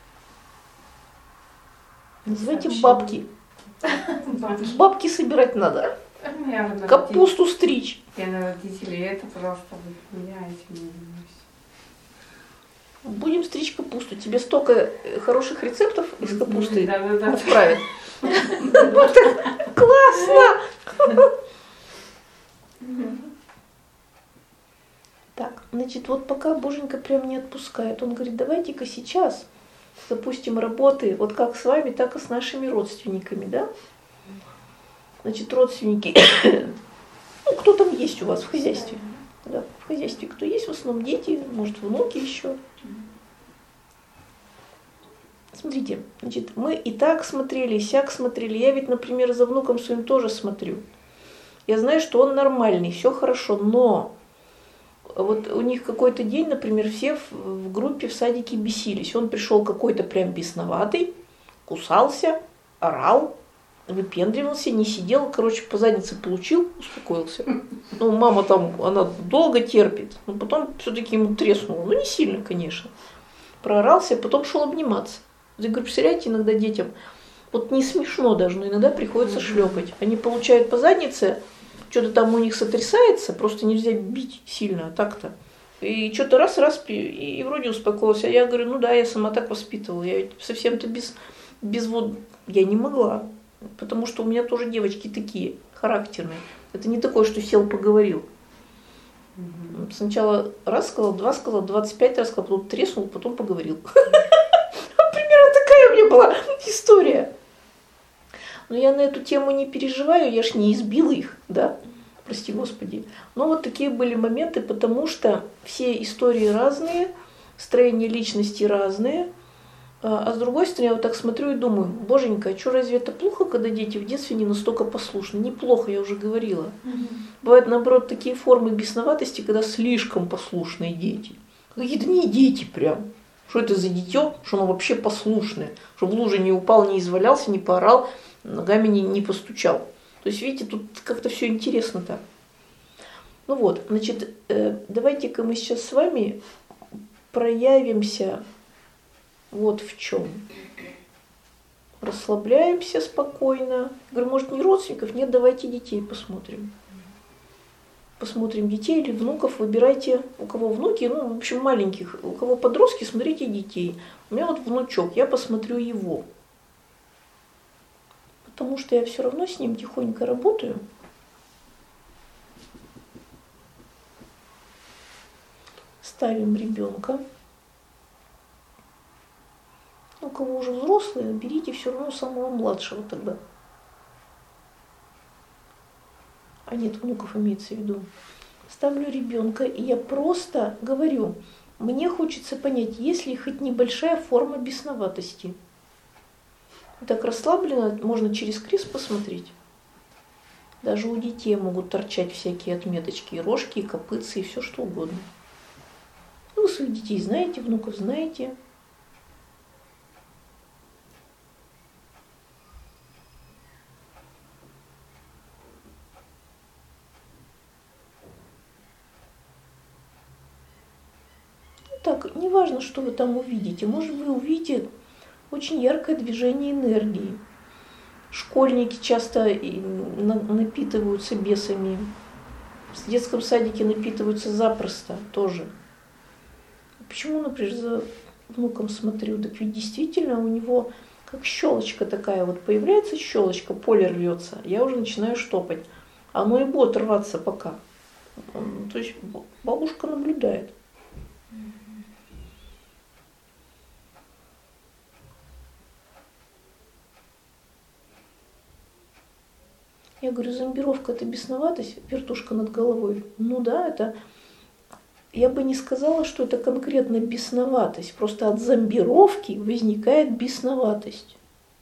Называйте бабки. Бабки собирать надо. Я Капусту стричь. Я на родителей это, пожалуйста, вы я этим не занимаюсь. Будем стричь капусту. Тебе столько хороших рецептов из капусты да, да, да. отправят. Классно! Так, значит, вот пока Боженька прям не отпускает, он говорит, давайте-ка сейчас запустим работы, вот как с вами, так и с нашими родственниками, да? Значит, родственники, ну, кто там есть у вас в хозяйстве? Да, в хозяйстве кто есть, в основном дети, может, внуки еще. Смотрите, значит, мы и так смотрели, и сяк смотрели. Я ведь, например, за внуком своим тоже смотрю. Я знаю, что он нормальный, все хорошо, но вот у них какой-то день, например, все в, в группе в садике бесились. Он пришел какой-то прям бесноватый, кусался, орал, выпендривался, не сидел, короче, по заднице получил, успокоился. Ну, мама там, она долго терпит, но потом все-таки ему треснуло. Ну, не сильно, конечно. Проорался, потом шел обниматься. Я говорю, представляете, иногда детям, вот не смешно даже, но иногда приходится шлепать. Они получают по заднице, что-то там у них сотрясается, просто нельзя бить сильно, так-то. И что-то раз-раз, и, и вроде успокоился. А я говорю, ну да, я сама так воспитывала, я ведь совсем-то без, без вот, я не могла. Потому что у меня тоже девочки такие, характерные. Это не такое, что сел, поговорил. Mm-hmm. Сначала раз сказал, два сказал, двадцать пять раз сказал, потом треснул, потом поговорил. Примерно такая у меня была история. Но я на эту тему не переживаю, я ж не избила их, да. прости Господи. Но вот такие были моменты, потому что все истории разные, строение личности разные. А с другой стороны, я вот так смотрю и думаю, боженька, а что, разве это плохо, когда дети в детстве не настолько послушны? Неплохо, я уже говорила. Угу. Бывают, наоборот, такие формы бесноватости, когда слишком послушные дети. Какие-то не дети прям. Что это за дитё, что оно вообще послушное, что в луже не упал, не извалялся, не поорал, ногами не, не постучал. То есть, видите, тут как-то все интересно так. Ну вот, значит, давайте-ка мы сейчас с вами проявимся вот в чем. Расслабляемся спокойно. Говорю, может, не родственников? Нет, давайте детей посмотрим. Посмотрим детей или внуков, выбирайте, у кого внуки, ну, в общем, маленьких, у кого подростки, смотрите детей. У меня вот внучок, я посмотрю его. Потому что я все равно с ним тихонько работаю. Ставим ребенка. У кого уже взрослые, берите все равно самого младшего тогда. А нет, внуков имеется в виду. Ставлю ребенка, и я просто говорю, мне хочется понять, есть ли хоть небольшая форма бесноватости. Так расслабленно, можно через крест посмотреть. Даже у детей могут торчать всякие отметочки, и рожки, и копытцы, и все что угодно. Вы своих детей знаете, внуков знаете. Так, неважно, что вы там увидите. Может, вы увидите очень яркое движение энергии. Школьники часто напитываются бесами. В детском садике напитываются запросто тоже. Почему, например, за внуком смотрю? Так ведь действительно у него как щелочка такая, вот появляется щелочка, поле рвется, я уже начинаю штопать. Оно и будет рваться пока. То есть бабушка наблюдает. Я говорю, зомбировка – это бесноватость, вертушка над головой. Ну да, это... Я бы не сказала, что это конкретно бесноватость. Просто от зомбировки возникает бесноватость.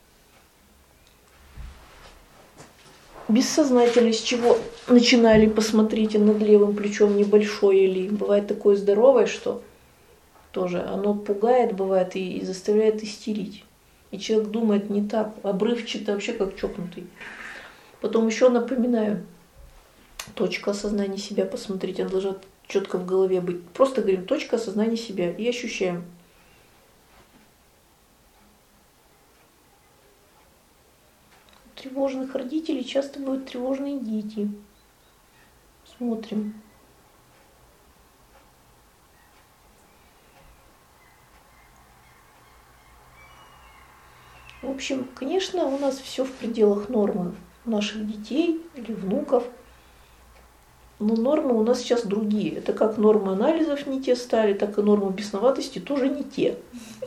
Бессознательность, с чего начинали, посмотрите, над левым плечом небольшое или бывает такое здоровое, что тоже оно пугает, бывает, и, и заставляет истерить. И человек думает не так, обрывчато, вообще как чокнутый. Потом еще напоминаю, точка осознания себя, посмотрите, она должна четко в голове быть. Просто говорим, точка осознания себя и ощущаем. У тревожных родителей часто будут тревожные дети. Смотрим. В общем, конечно, у нас все в пределах нормы. Наших детей или внуков. Но нормы у нас сейчас другие. Это как нормы анализов не те стали, так и нормы бесноватости тоже не те.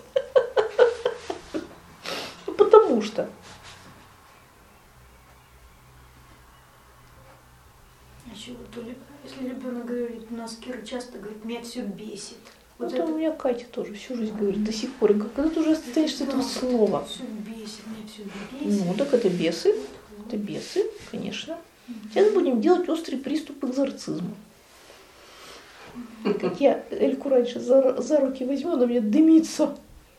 Потому что. Если ребенок говорит, у нас Кира часто говорит, меня все бесит. Вот это у меня Катя тоже всю жизнь говорит, до сих пор. Когда ты уже останешься этого слова? Все бесит, меня все бесит. Ну, так это бесы. Это бесы, конечно. Сейчас будем делать острый приступ экзорцизма. Как я Эльку раньше за, за руки возьму, она мне дымится.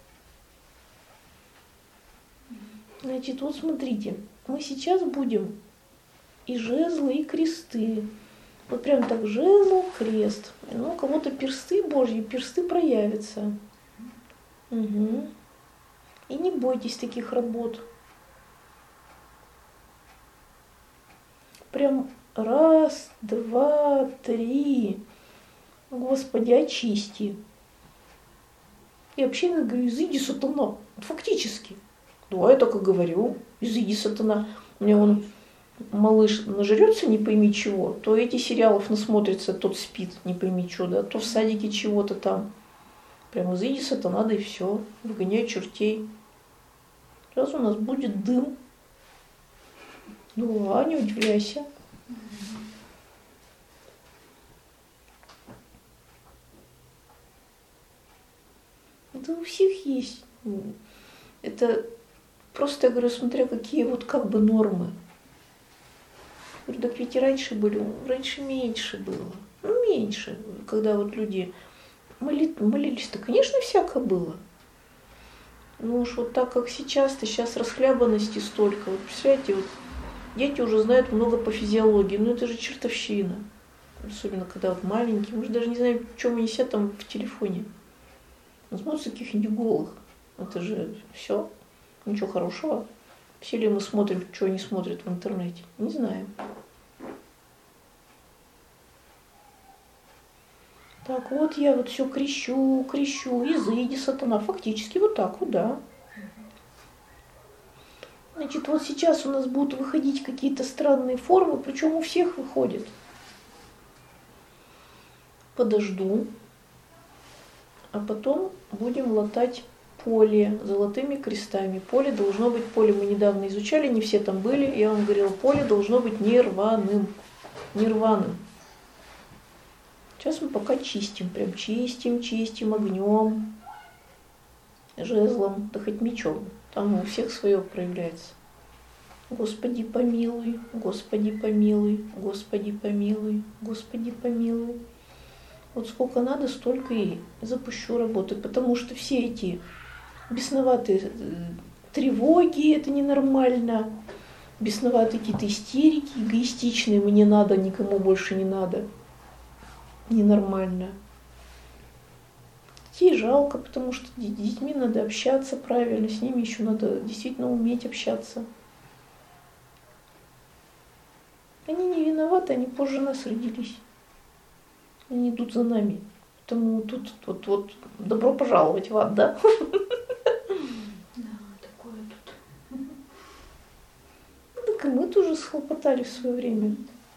Значит, вот смотрите, мы сейчас будем и жезлы, и кресты. Вот прям так жезл, крест. Ну, у кого-то персты божьи, персты проявятся. Угу. И не бойтесь таких работ. Прям раз, два, три. Господи, очисти. И вообще я говорю, изыди, сатана. Фактически. Да, я так и говорю. Изыди, сатана. У меня он малыш нажрется не пойми чего, то эти сериалов насмотрится, тот спит, не пойми чего, да, то в садике чего-то там. Прям изыди, сатана, да и все. Выгоняй чертей. Сейчас у нас будет дым. Ну, а не удивляйся. у всех есть. Это просто, я говорю, смотря какие вот как бы нормы. Я говорю, так ведь и раньше были, раньше меньше было. Ну, меньше, когда вот люди моли, молились-то, конечно, всяко было. Ну уж вот так, как сейчас-то, сейчас расхлябанности столько. Вот представляете, вот дети уже знают много по физиологии, но это же чертовщина. Особенно, когда вот маленькие. Мы же даже не знаем, в чем они сидят там в телефоне. Он смотрит каких-нибудь голых. Это же все. Ничего хорошего. Все ли мы смотрим, что они смотрят в интернете? Не знаем. Так, вот я вот все крещу, крещу, изыди, сатана. Фактически вот так вот, да. Значит, вот сейчас у нас будут выходить какие-то странные формы, причем у всех выходят. Подожду, а потом будем латать поле золотыми крестами. Поле должно быть, поле мы недавно изучали, не все там были, я вам говорила, поле должно быть нерваным, нерваным. Сейчас мы пока чистим, прям чистим, чистим огнем, жезлом, да хоть мечом. Там у всех свое проявляется. Господи помилуй, Господи помилуй, Господи помилуй, Господи помилуй. Вот сколько надо, столько и запущу работы, потому что все эти бесноватые тревоги, это ненормально, бесноватые какие-то истерики, эгоистичные, мне надо, никому больше не надо. Ненормально. Детей жалко, потому что с детьми надо общаться правильно, с ними еще надо действительно уметь общаться. Они не виноваты, они позже нас родились. Они идут за нами. Поэтому тут вот, вот добро пожаловать в ад, да? Да, такое тут. Так и мы тоже схлопотали в свое время.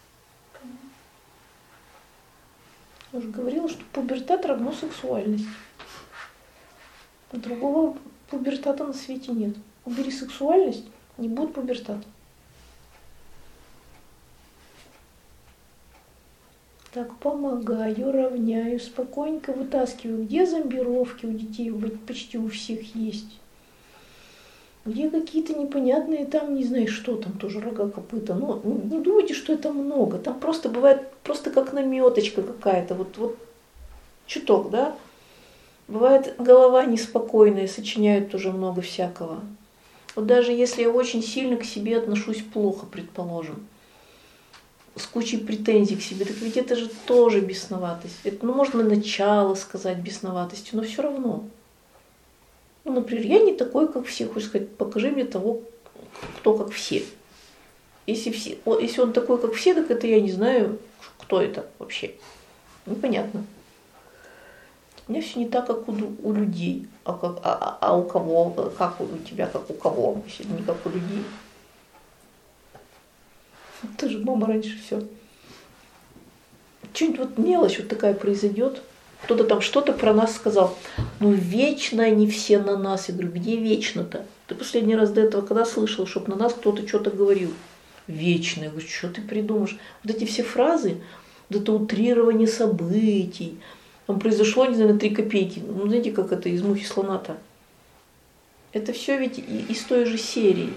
Я уже говорила, что пубертат равно сексуальность. Другого пубертата на свете нет. Убери сексуальность, не будет пубертата. Так, помогаю, равняю, спокойненько вытаскиваю. Где зомбировки у детей? Почти у всех есть. Где какие-то непонятные, там не знаю, что там, тоже рога, копыта. Но не думайте, что это много. Там просто бывает, просто как наметочка какая-то. Вот, вот чуток, да? Бывает голова неспокойная, сочиняют тоже много всякого. Вот даже если я очень сильно к себе отношусь плохо, предположим, с кучей претензий к себе, так ведь это же тоже бесноватость. Это, ну, можно начало сказать бесноватостью, но все равно. Ну, например, я не такой, как все. Хочешь сказать, покажи мне того, кто как все. Если, все. Если он такой, как все, так это я не знаю, кто это вообще. Непонятно. У меня все не так, как у, у людей. А, как, а, а у кого? Как у тебя, как у кого? Если не как у людей. Ты же мама раньше все. Что-нибудь вот мелочь вот такая произойдет. Кто-то там что-то про нас сказал. Ну, вечно они все на нас. Я говорю, где вечно-то? Ты последний раз до этого когда слышал, чтобы на нас кто-то что-то говорил? Вечно. Я говорю, что ты придумаешь? Вот эти все фразы, вот это утрирование событий. Там произошло, не знаю, на три копейки. Ну, знаете, как это из мухи слона-то? Это все ведь из той же серии.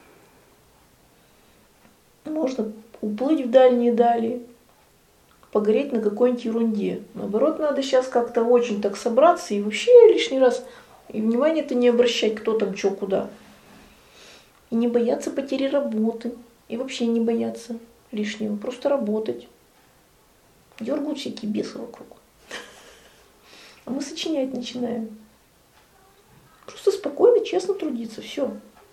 Можно уплыть в дальние дали, погореть на какой-нибудь ерунде. Наоборот, надо сейчас как-то очень так собраться и вообще лишний раз и внимание-то не обращать, кто там, что, куда. И не бояться потери работы. И вообще не бояться лишнего. Просто работать. Дергают всякие бесы вокруг. А мы сочинять начинаем. Просто спокойно, честно трудиться. Все.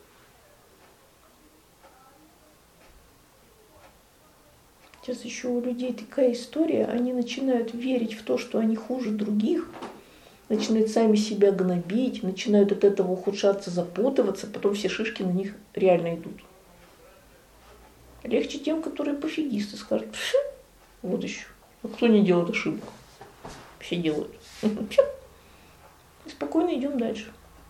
Сейчас еще у людей такая история, они начинают верить в то, что они хуже других, начинают сами себя гнобить, начинают от этого ухудшаться, запутываться, потом все шишки на них реально идут. Легче тем, которые пофигисты, скажут, пши, вот еще, а кто не делает ошибку? Все делают. И спокойно идем дальше.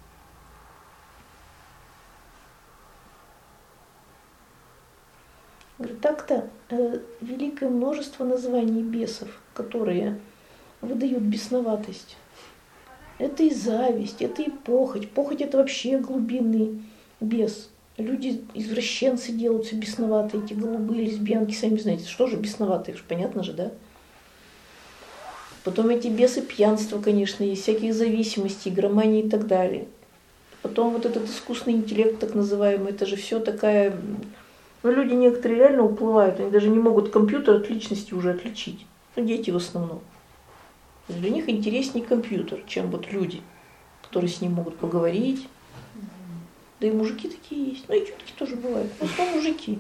Говорит, так-то э, великое множество названий бесов, которые выдают бесноватость. Это и зависть, это и похоть. Похоть это вообще глубинный бес. Люди, извращенцы делаются бесноватые, эти голубые лесбиянки, сами знаете, что же бесноватые, понятно же, да? Потом эти бесы пьянства, конечно, есть, всяких зависимостей, игромании и так далее. Потом вот этот искусственный интеллект, так называемый, это же все такая... Ну, люди некоторые реально уплывают, они даже не могут компьютер от личности уже отличить. Ну, дети в основном. Для них интереснее компьютер, чем вот люди, которые с ним могут поговорить. Да и мужики такие есть. Ну и тетки тоже бывают. В основном мужики.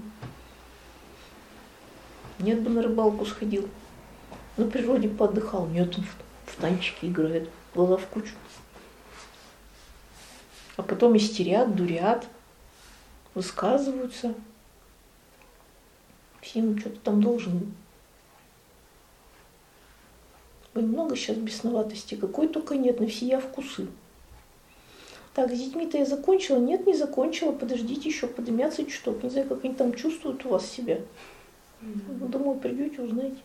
Нет бы на рыбалку сходил. На природе поотдыхал. Нет, он в, в танчики играет. Глаза в кучу. А потом истерят, дурят, высказываются. Всем что-то там должны. Ой, много сейчас бесноватости. Какой только нет, на всея вкусы. Так, с детьми-то я закончила? Нет, не закончила. Подождите еще, подымятся чуток. Не знаю, как они там чувствуют у вас себя. Mm-hmm. Домой придете, узнаете.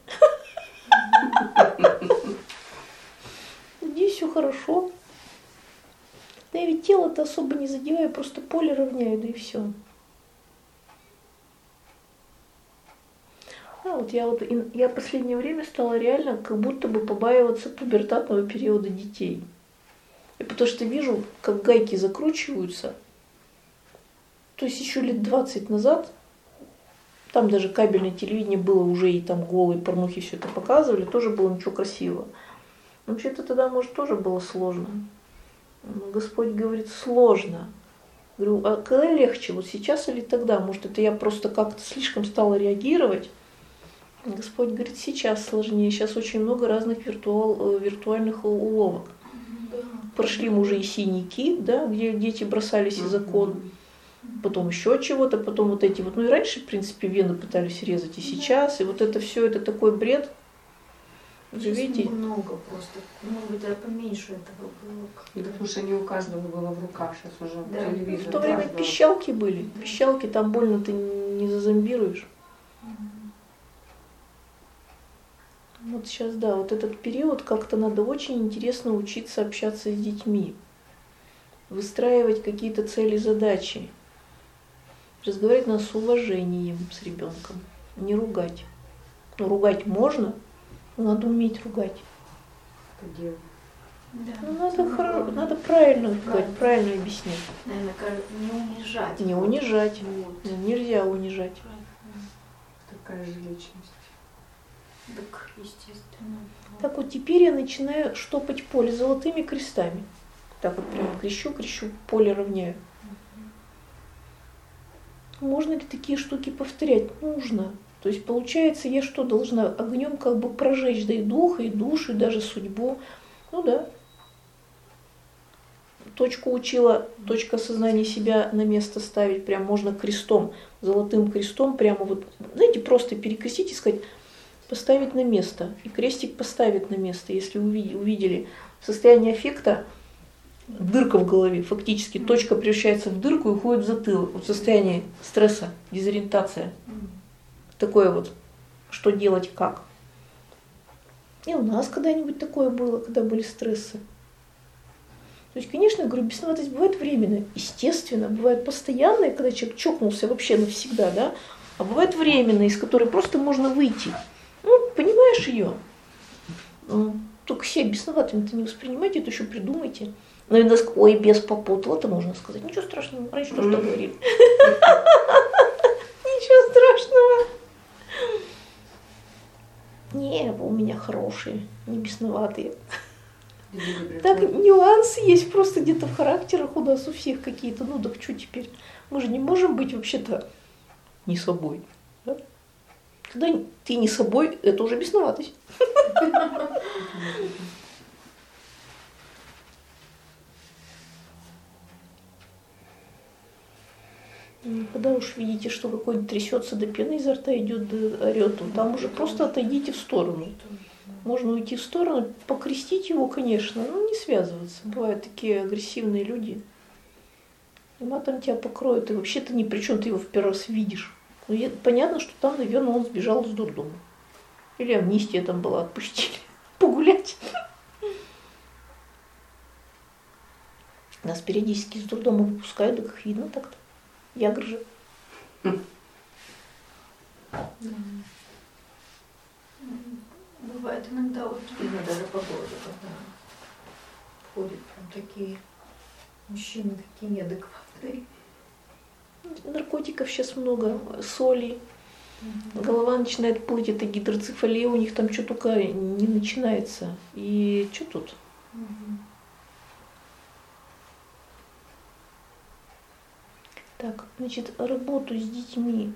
Здесь все хорошо. Да я ведь тело-то особо не задеваю, просто поле равняю, да и все. А вот я вот я в последнее время стала реально как будто бы побаиваться пубертатного периода детей. И потому что вижу, как гайки закручиваются. То есть еще лет двадцать назад, там даже кабельное телевидение было уже, и там голые порнухи все это показывали, тоже было ничего красивого. Но вообще-то тогда, может, тоже было сложно. Но Господь говорит, сложно. Говорю, а когда легче, вот сейчас или тогда? Может, это я просто как-то слишком стала реагировать? Господь говорит, сейчас сложнее, сейчас очень много разных виртуал, виртуальных уловок. Прошли мы уже и синяки, да, где дети бросались из окон, потом еще чего-то, потом вот эти вот, ну и раньше, в принципе, вены пытались резать, и сейчас, и вот это все, это такой бред. Сейчас видите? Много просто, может быть, даже поменьше этого было. Да, потому что не у каждого было в руках, сейчас уже да. телевизор. В то время каждого. Пищалки были, пищалки там больно ты не зазомбируешь. Вот сейчас, да, вот этот период как-то надо очень интересно учиться общаться с детьми, выстраивать какие-то цели, задачи, разговаривать надо с уважением с ребенком, не ругать. Ну, ругать можно, но надо уметь ругать. Да, ну, надо, хоро... надо правильно ругать, правильно объяснять. Наверное, не унижать. Не унижать. Вот. Нельзя унижать. Такая же личность. Так, естественно. Так вот теперь я начинаю штопать поле золотыми крестами. Так вот прямо крещу, крещу, поле равняю. Можно ли такие штуки повторять? Нужно. То есть получается, я что, должна огнем как бы прожечь, да и дух, и душу, и даже судьбу. Ну да. Точку учила, точка сознания себя на место ставить, прям можно крестом, золотым крестом, прямо вот, знаете, просто перекрестить и сказать, поставить на место. И крестик поставит на место. Если увидели, увидели состояние аффекта, дырка в голове, фактически точка превращается в дырку и уходит в затылок. Вот состояние стресса, дезориентация. Такое вот, что делать, как. И у нас когда-нибудь такое было, когда были стрессы. То есть, конечно, я говорю, бесноватость бывает временная, естественно, бывает постоянная, когда человек чокнулся вообще навсегда, да, а бывает временная, из которой просто можно выйти. Ну, понимаешь ее? Только себя бесноватыми-то не воспринимайте, это еще придумайте. Ну, и нас, ой, бес попутал, это можно сказать. Ничего страшного, раньше тоже так говорили. Ничего страшного. Не, вы у меня хорошие, не бесноватые. Так, нюансы есть просто где-то в характерах у нас у всех какие-то. Ну, так что теперь? Мы же не можем быть вообще-то не собой. Да? Когда ты не собой, это уже бесноватость. Когда уж видите, что какой-нибудь трясется, до пены изо рта идет, да орет, то там уже просто отойдите в сторону. Можно уйти в сторону, покрестить его, конечно, но не связываться. Бывают такие агрессивные люди. И матом тебя покроют, и вообще-то ни при чем, ты его в первый раз видишь. Ну, понятно, что там, наверное, он сбежал из дурдома. Или амнистия там была, отпустили погулять. Нас периодически из дурдома выпускают, да как видно так-то. Ягр же. Бывает иногда вот видно даже по городу, когда ходят прям такие мужчины, такие неадекватные. Наркотиков сейчас много, соли. Голова начинает плыть, это гидроцефалия, у них там что только не начинается. И что тут? Так, значит, работу с детьми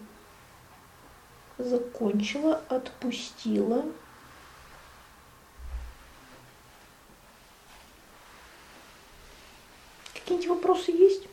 закончила, отпустила. Какие-нибудь вопросы есть?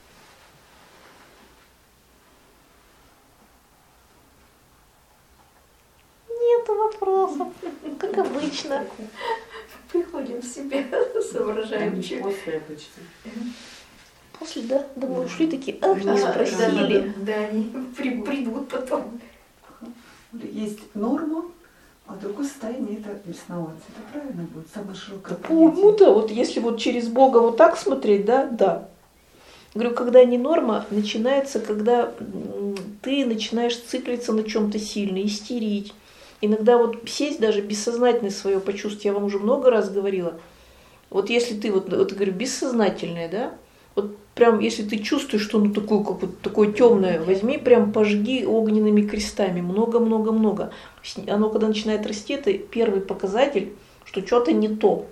Нету вопросов, как обычно. Приходим в себя, соображаем. чё. После обычно. После, да, домой ушли такие, ах, не спросили. Да, да, они при- придут потом. Есть норма, а в другое состояние это бесноваться. Это правильно будет? Самое широкое По уму-то, вот если вот через Бога вот так смотреть, да, да. Говорю, когда не норма, начинается, когда м, ты начинаешь циклиться на чем-то сильно, истерить. Иногда вот сесть даже бессознательное свое почувствовать, я вам уже много раз говорила. Вот если ты, вот, вот говорю, бессознательное, да, вот прям если ты чувствуешь, что оно такое, как вот такое темное, возьми, прям пожги огненными крестами, много-много-много. Оно когда начинает расти, это первый показатель, что что-то не то.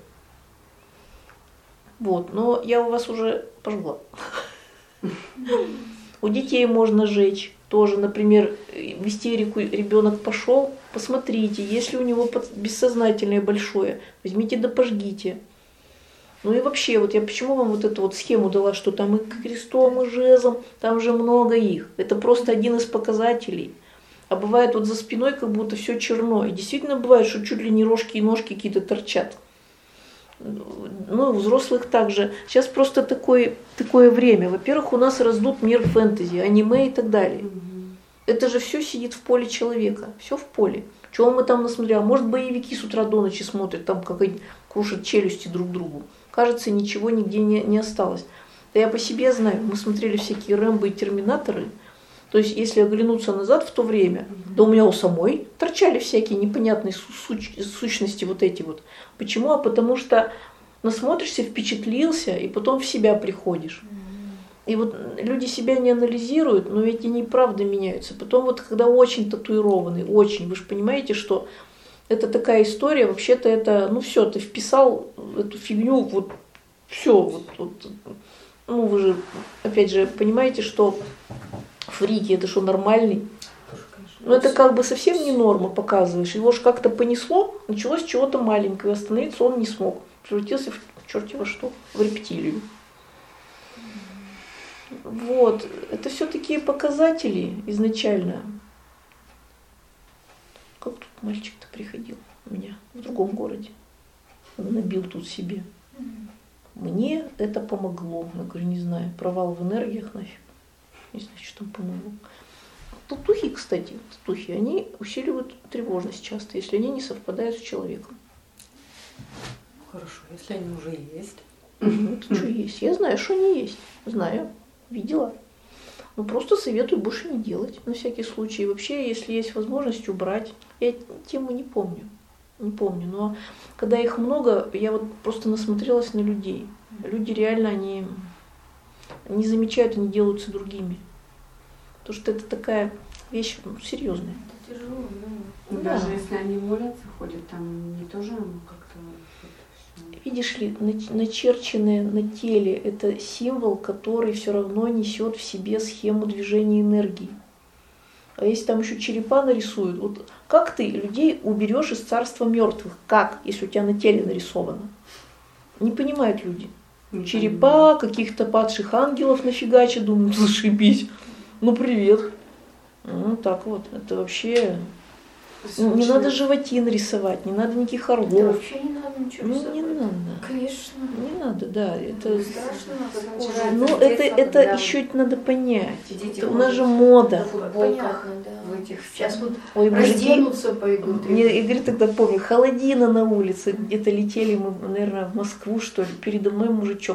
Вот, но я у вас уже пожгла. У детей можно жечь. Тоже, например, в истерику ребенок пошел, посмотрите, если у него бессознательное большое, возьмите да пожгите. Ну и вообще, вот я почему вам вот эту вот схему дала, что там и крестом, и жезлом, там же много их. Это просто один из показателей. А бывает вот за спиной как будто все черно. И действительно бывает, что чуть ли не рожки и ножки какие-то торчат. Ну, у взрослых также. Сейчас просто такое, такое время. Во-первых, у нас раздут мир фэнтези, аниме и так далее. Это же все сидит в поле человека. Все в поле. Чего мы там насмотрели? Может, боевики с утра до ночи смотрят, там как они крушат челюсти друг другу. Кажется, ничего нигде не, не осталось. Да я по себе знаю. Мы смотрели всякие Рэмбо и Терминаторы. То есть, если оглянуться назад в то время, да у меня у самой торчали всякие непонятные суч- сущности вот эти вот. Почему? А потому что насмотришься, впечатлился, и потом в себя приходишь. И вот люди себя не анализируют, но ведь они правда меняются. Потом вот когда очень татуированный, очень, вы же понимаете, что это такая история, вообще-то это, ну все, ты вписал эту фигню, вот все, вот, вот, ну вы же, опять же, понимаете, что фрики, это что, нормальный? Ну это как бы совсем не норма показываешь. Его же как-то понесло, началось с чего-то маленького, остановиться он не смог. Превратился в черт его что, в рептилию. Вот, это все такие показатели изначально. Как тут мальчик-то приходил у меня в другом городе. Он набил тут себе. Мне это помогло. Я говорю, не знаю, провал в энергиях нафиг. Не знаю, что там помогло. Татухи, кстати, татухи, они усиливают тревожность часто, если они не совпадают с человеком. Хорошо, если они уже есть. Это что есть? Я знаю, что они есть. Знаю, видела. Ну просто советую больше не делать, на всякий случай. И вообще, если есть возможность, убрать. Я тему не помню. Не помню. Но когда их много, я вот просто насмотрелась на людей. Люди реально, они не замечают, они делаются другими. Потому что это такая вещь ну, серьезная. Это тяжело, да. Да. Даже если они молятся, ходят, там не тоже ну, как-то... Видишь ли, начерченное на теле – это символ, который все равно несет в себе схему движения энергии. А если там еще черепа нарисуют, вот как ты людей уберешь из царства мертвых? Как, если у тебя на теле нарисовано? Не понимают люди. Не Черепа, каких-то падших ангелов нафигачат, думают, зашибись. Ну привет. Ну так вот, это вообще... Не, не надо животин рисовать, не надо никаких Да, орлов. вообще не надо ничего Ну рисовать. не надо. Конечно. Не надо, да. Это, Страшно. ну, Детство, это, это когда еще надо понять. дети Это у нас ходят же мода. в футболках, Понятно, да. в этих Сейчас вот Ой, мужики, разденутся пойдут. и- мне Игорь тогда помню, холодина на улице, где-то летели мы, наверное, в Москву, что ли, передо мной мужичок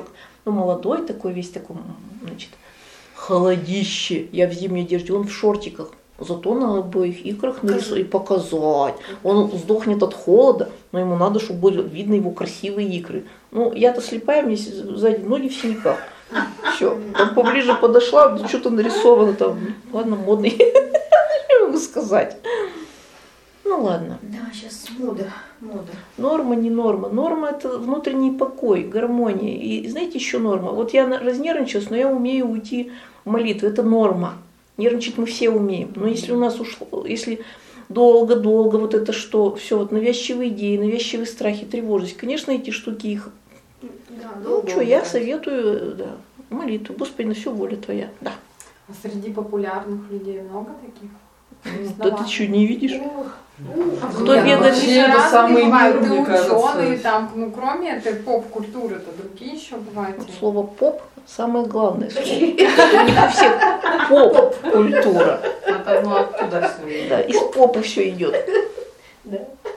Ну, молодой такой, весь такой, значит, холодище. Я в зимней одежде, он в шортиках. Зато на обоих икрах нарисовать и показать. Он сдохнет от холода, но ему надо, чтобы были видны его красивые икры. Ну, я-то слепая, мне сзади ноги в синяках. Все, там поближе подошла, что-то нарисовано там. Ладно, модный, что могу сказать. Ну ладно. Да, сейчас мода, мода. Норма, не норма. Норма – это внутренний покой, гармония. И знаете, еще норма. Вот я разнервничалась, но я умею уйти в молитву. Это норма. Нервничать мы все умеем. Но если у нас ушло, если долго-долго вот это что, все, вот навязчивые идеи, навязчивые страхи, тревожность, конечно, эти штуки их... Да, Ну что, я советую, да, молитву. Господи, на все воля Твоя. Да. А среди популярных людей много таких? Да ты что, не видишь? А Кто нет, бедный, вообще это разные самый бывают, мир, и мне кажется. ученые там, ну кроме этой поп-культуры-то другие еще бывают. Вот слово поп самое главное слово. У них у всех поп-культура. Вот оно оттуда все. Да, из попы все идет. Да.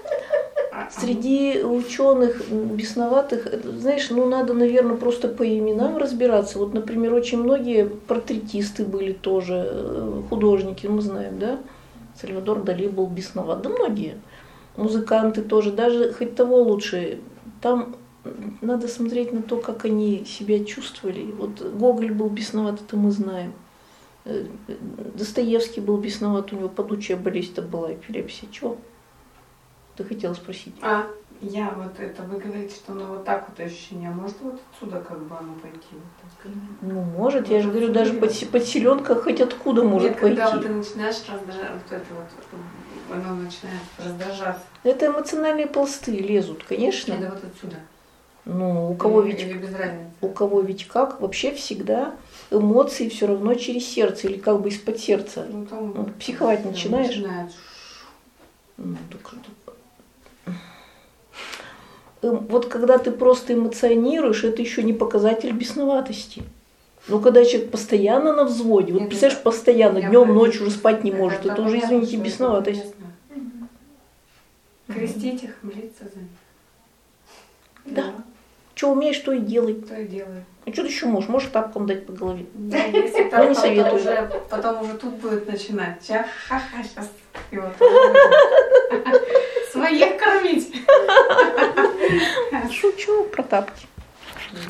Среди ученых бесноватых, знаешь, ну надо, наверное, просто по именам разбираться. Вот, например, очень многие портретисты были тоже, художники, мы знаем, да? Сальвадор Дали был бесноват, да многие. Музыканты тоже, даже хоть того лучше. Там надо смотреть на то, как они себя чувствовали. Вот Гоголь был бесноват, это мы знаем. Достоевский был бесноват, у него падучая болезнь-то была, эпилепсия. Чего? Ты хотела спросить? А, я вот это, вы говорите, что оно вот так вот ощущение, а может вот отсюда как бы оно пойти? Вот так? Ну, может, я же говорю, даже под, подселенка хоть откуда может Нет, пойти. когда вот ты начинаешь раздражать, вот это вот, оно начинает раздражаться. Это эмоциональные пласты лезут, конечно. Это вот отсюда. Ну, у кого Или- ведь, Или без разницы. у кого ведь как, вообще всегда эмоции все равно через сердце или как бы из-под сердца. Ну, там, Ну, психовать да, начинаешь? начинает. Ну, так что- Эм, Вот когда ты просто эмоционируешь, это еще не показатель бесноватости. Но когда человек постоянно на взводе, вот Нет, представляешь, это- постоянно, я днем, понимаю. ночью уже спать не может, это, уже, понятно, извините, что это бесноватость. интересно. Крестить их, молиться за них. Да. Что умеешь, то и делай. Кто и делает. А что ты еще можешь? Можешь тапком дать по голове. Да, если Ну, так, не то советую. Уже, потом уже тут будет начинать. Сейчас, ха-ха, сейчас. И вот своих кормить. Шучу про тапки.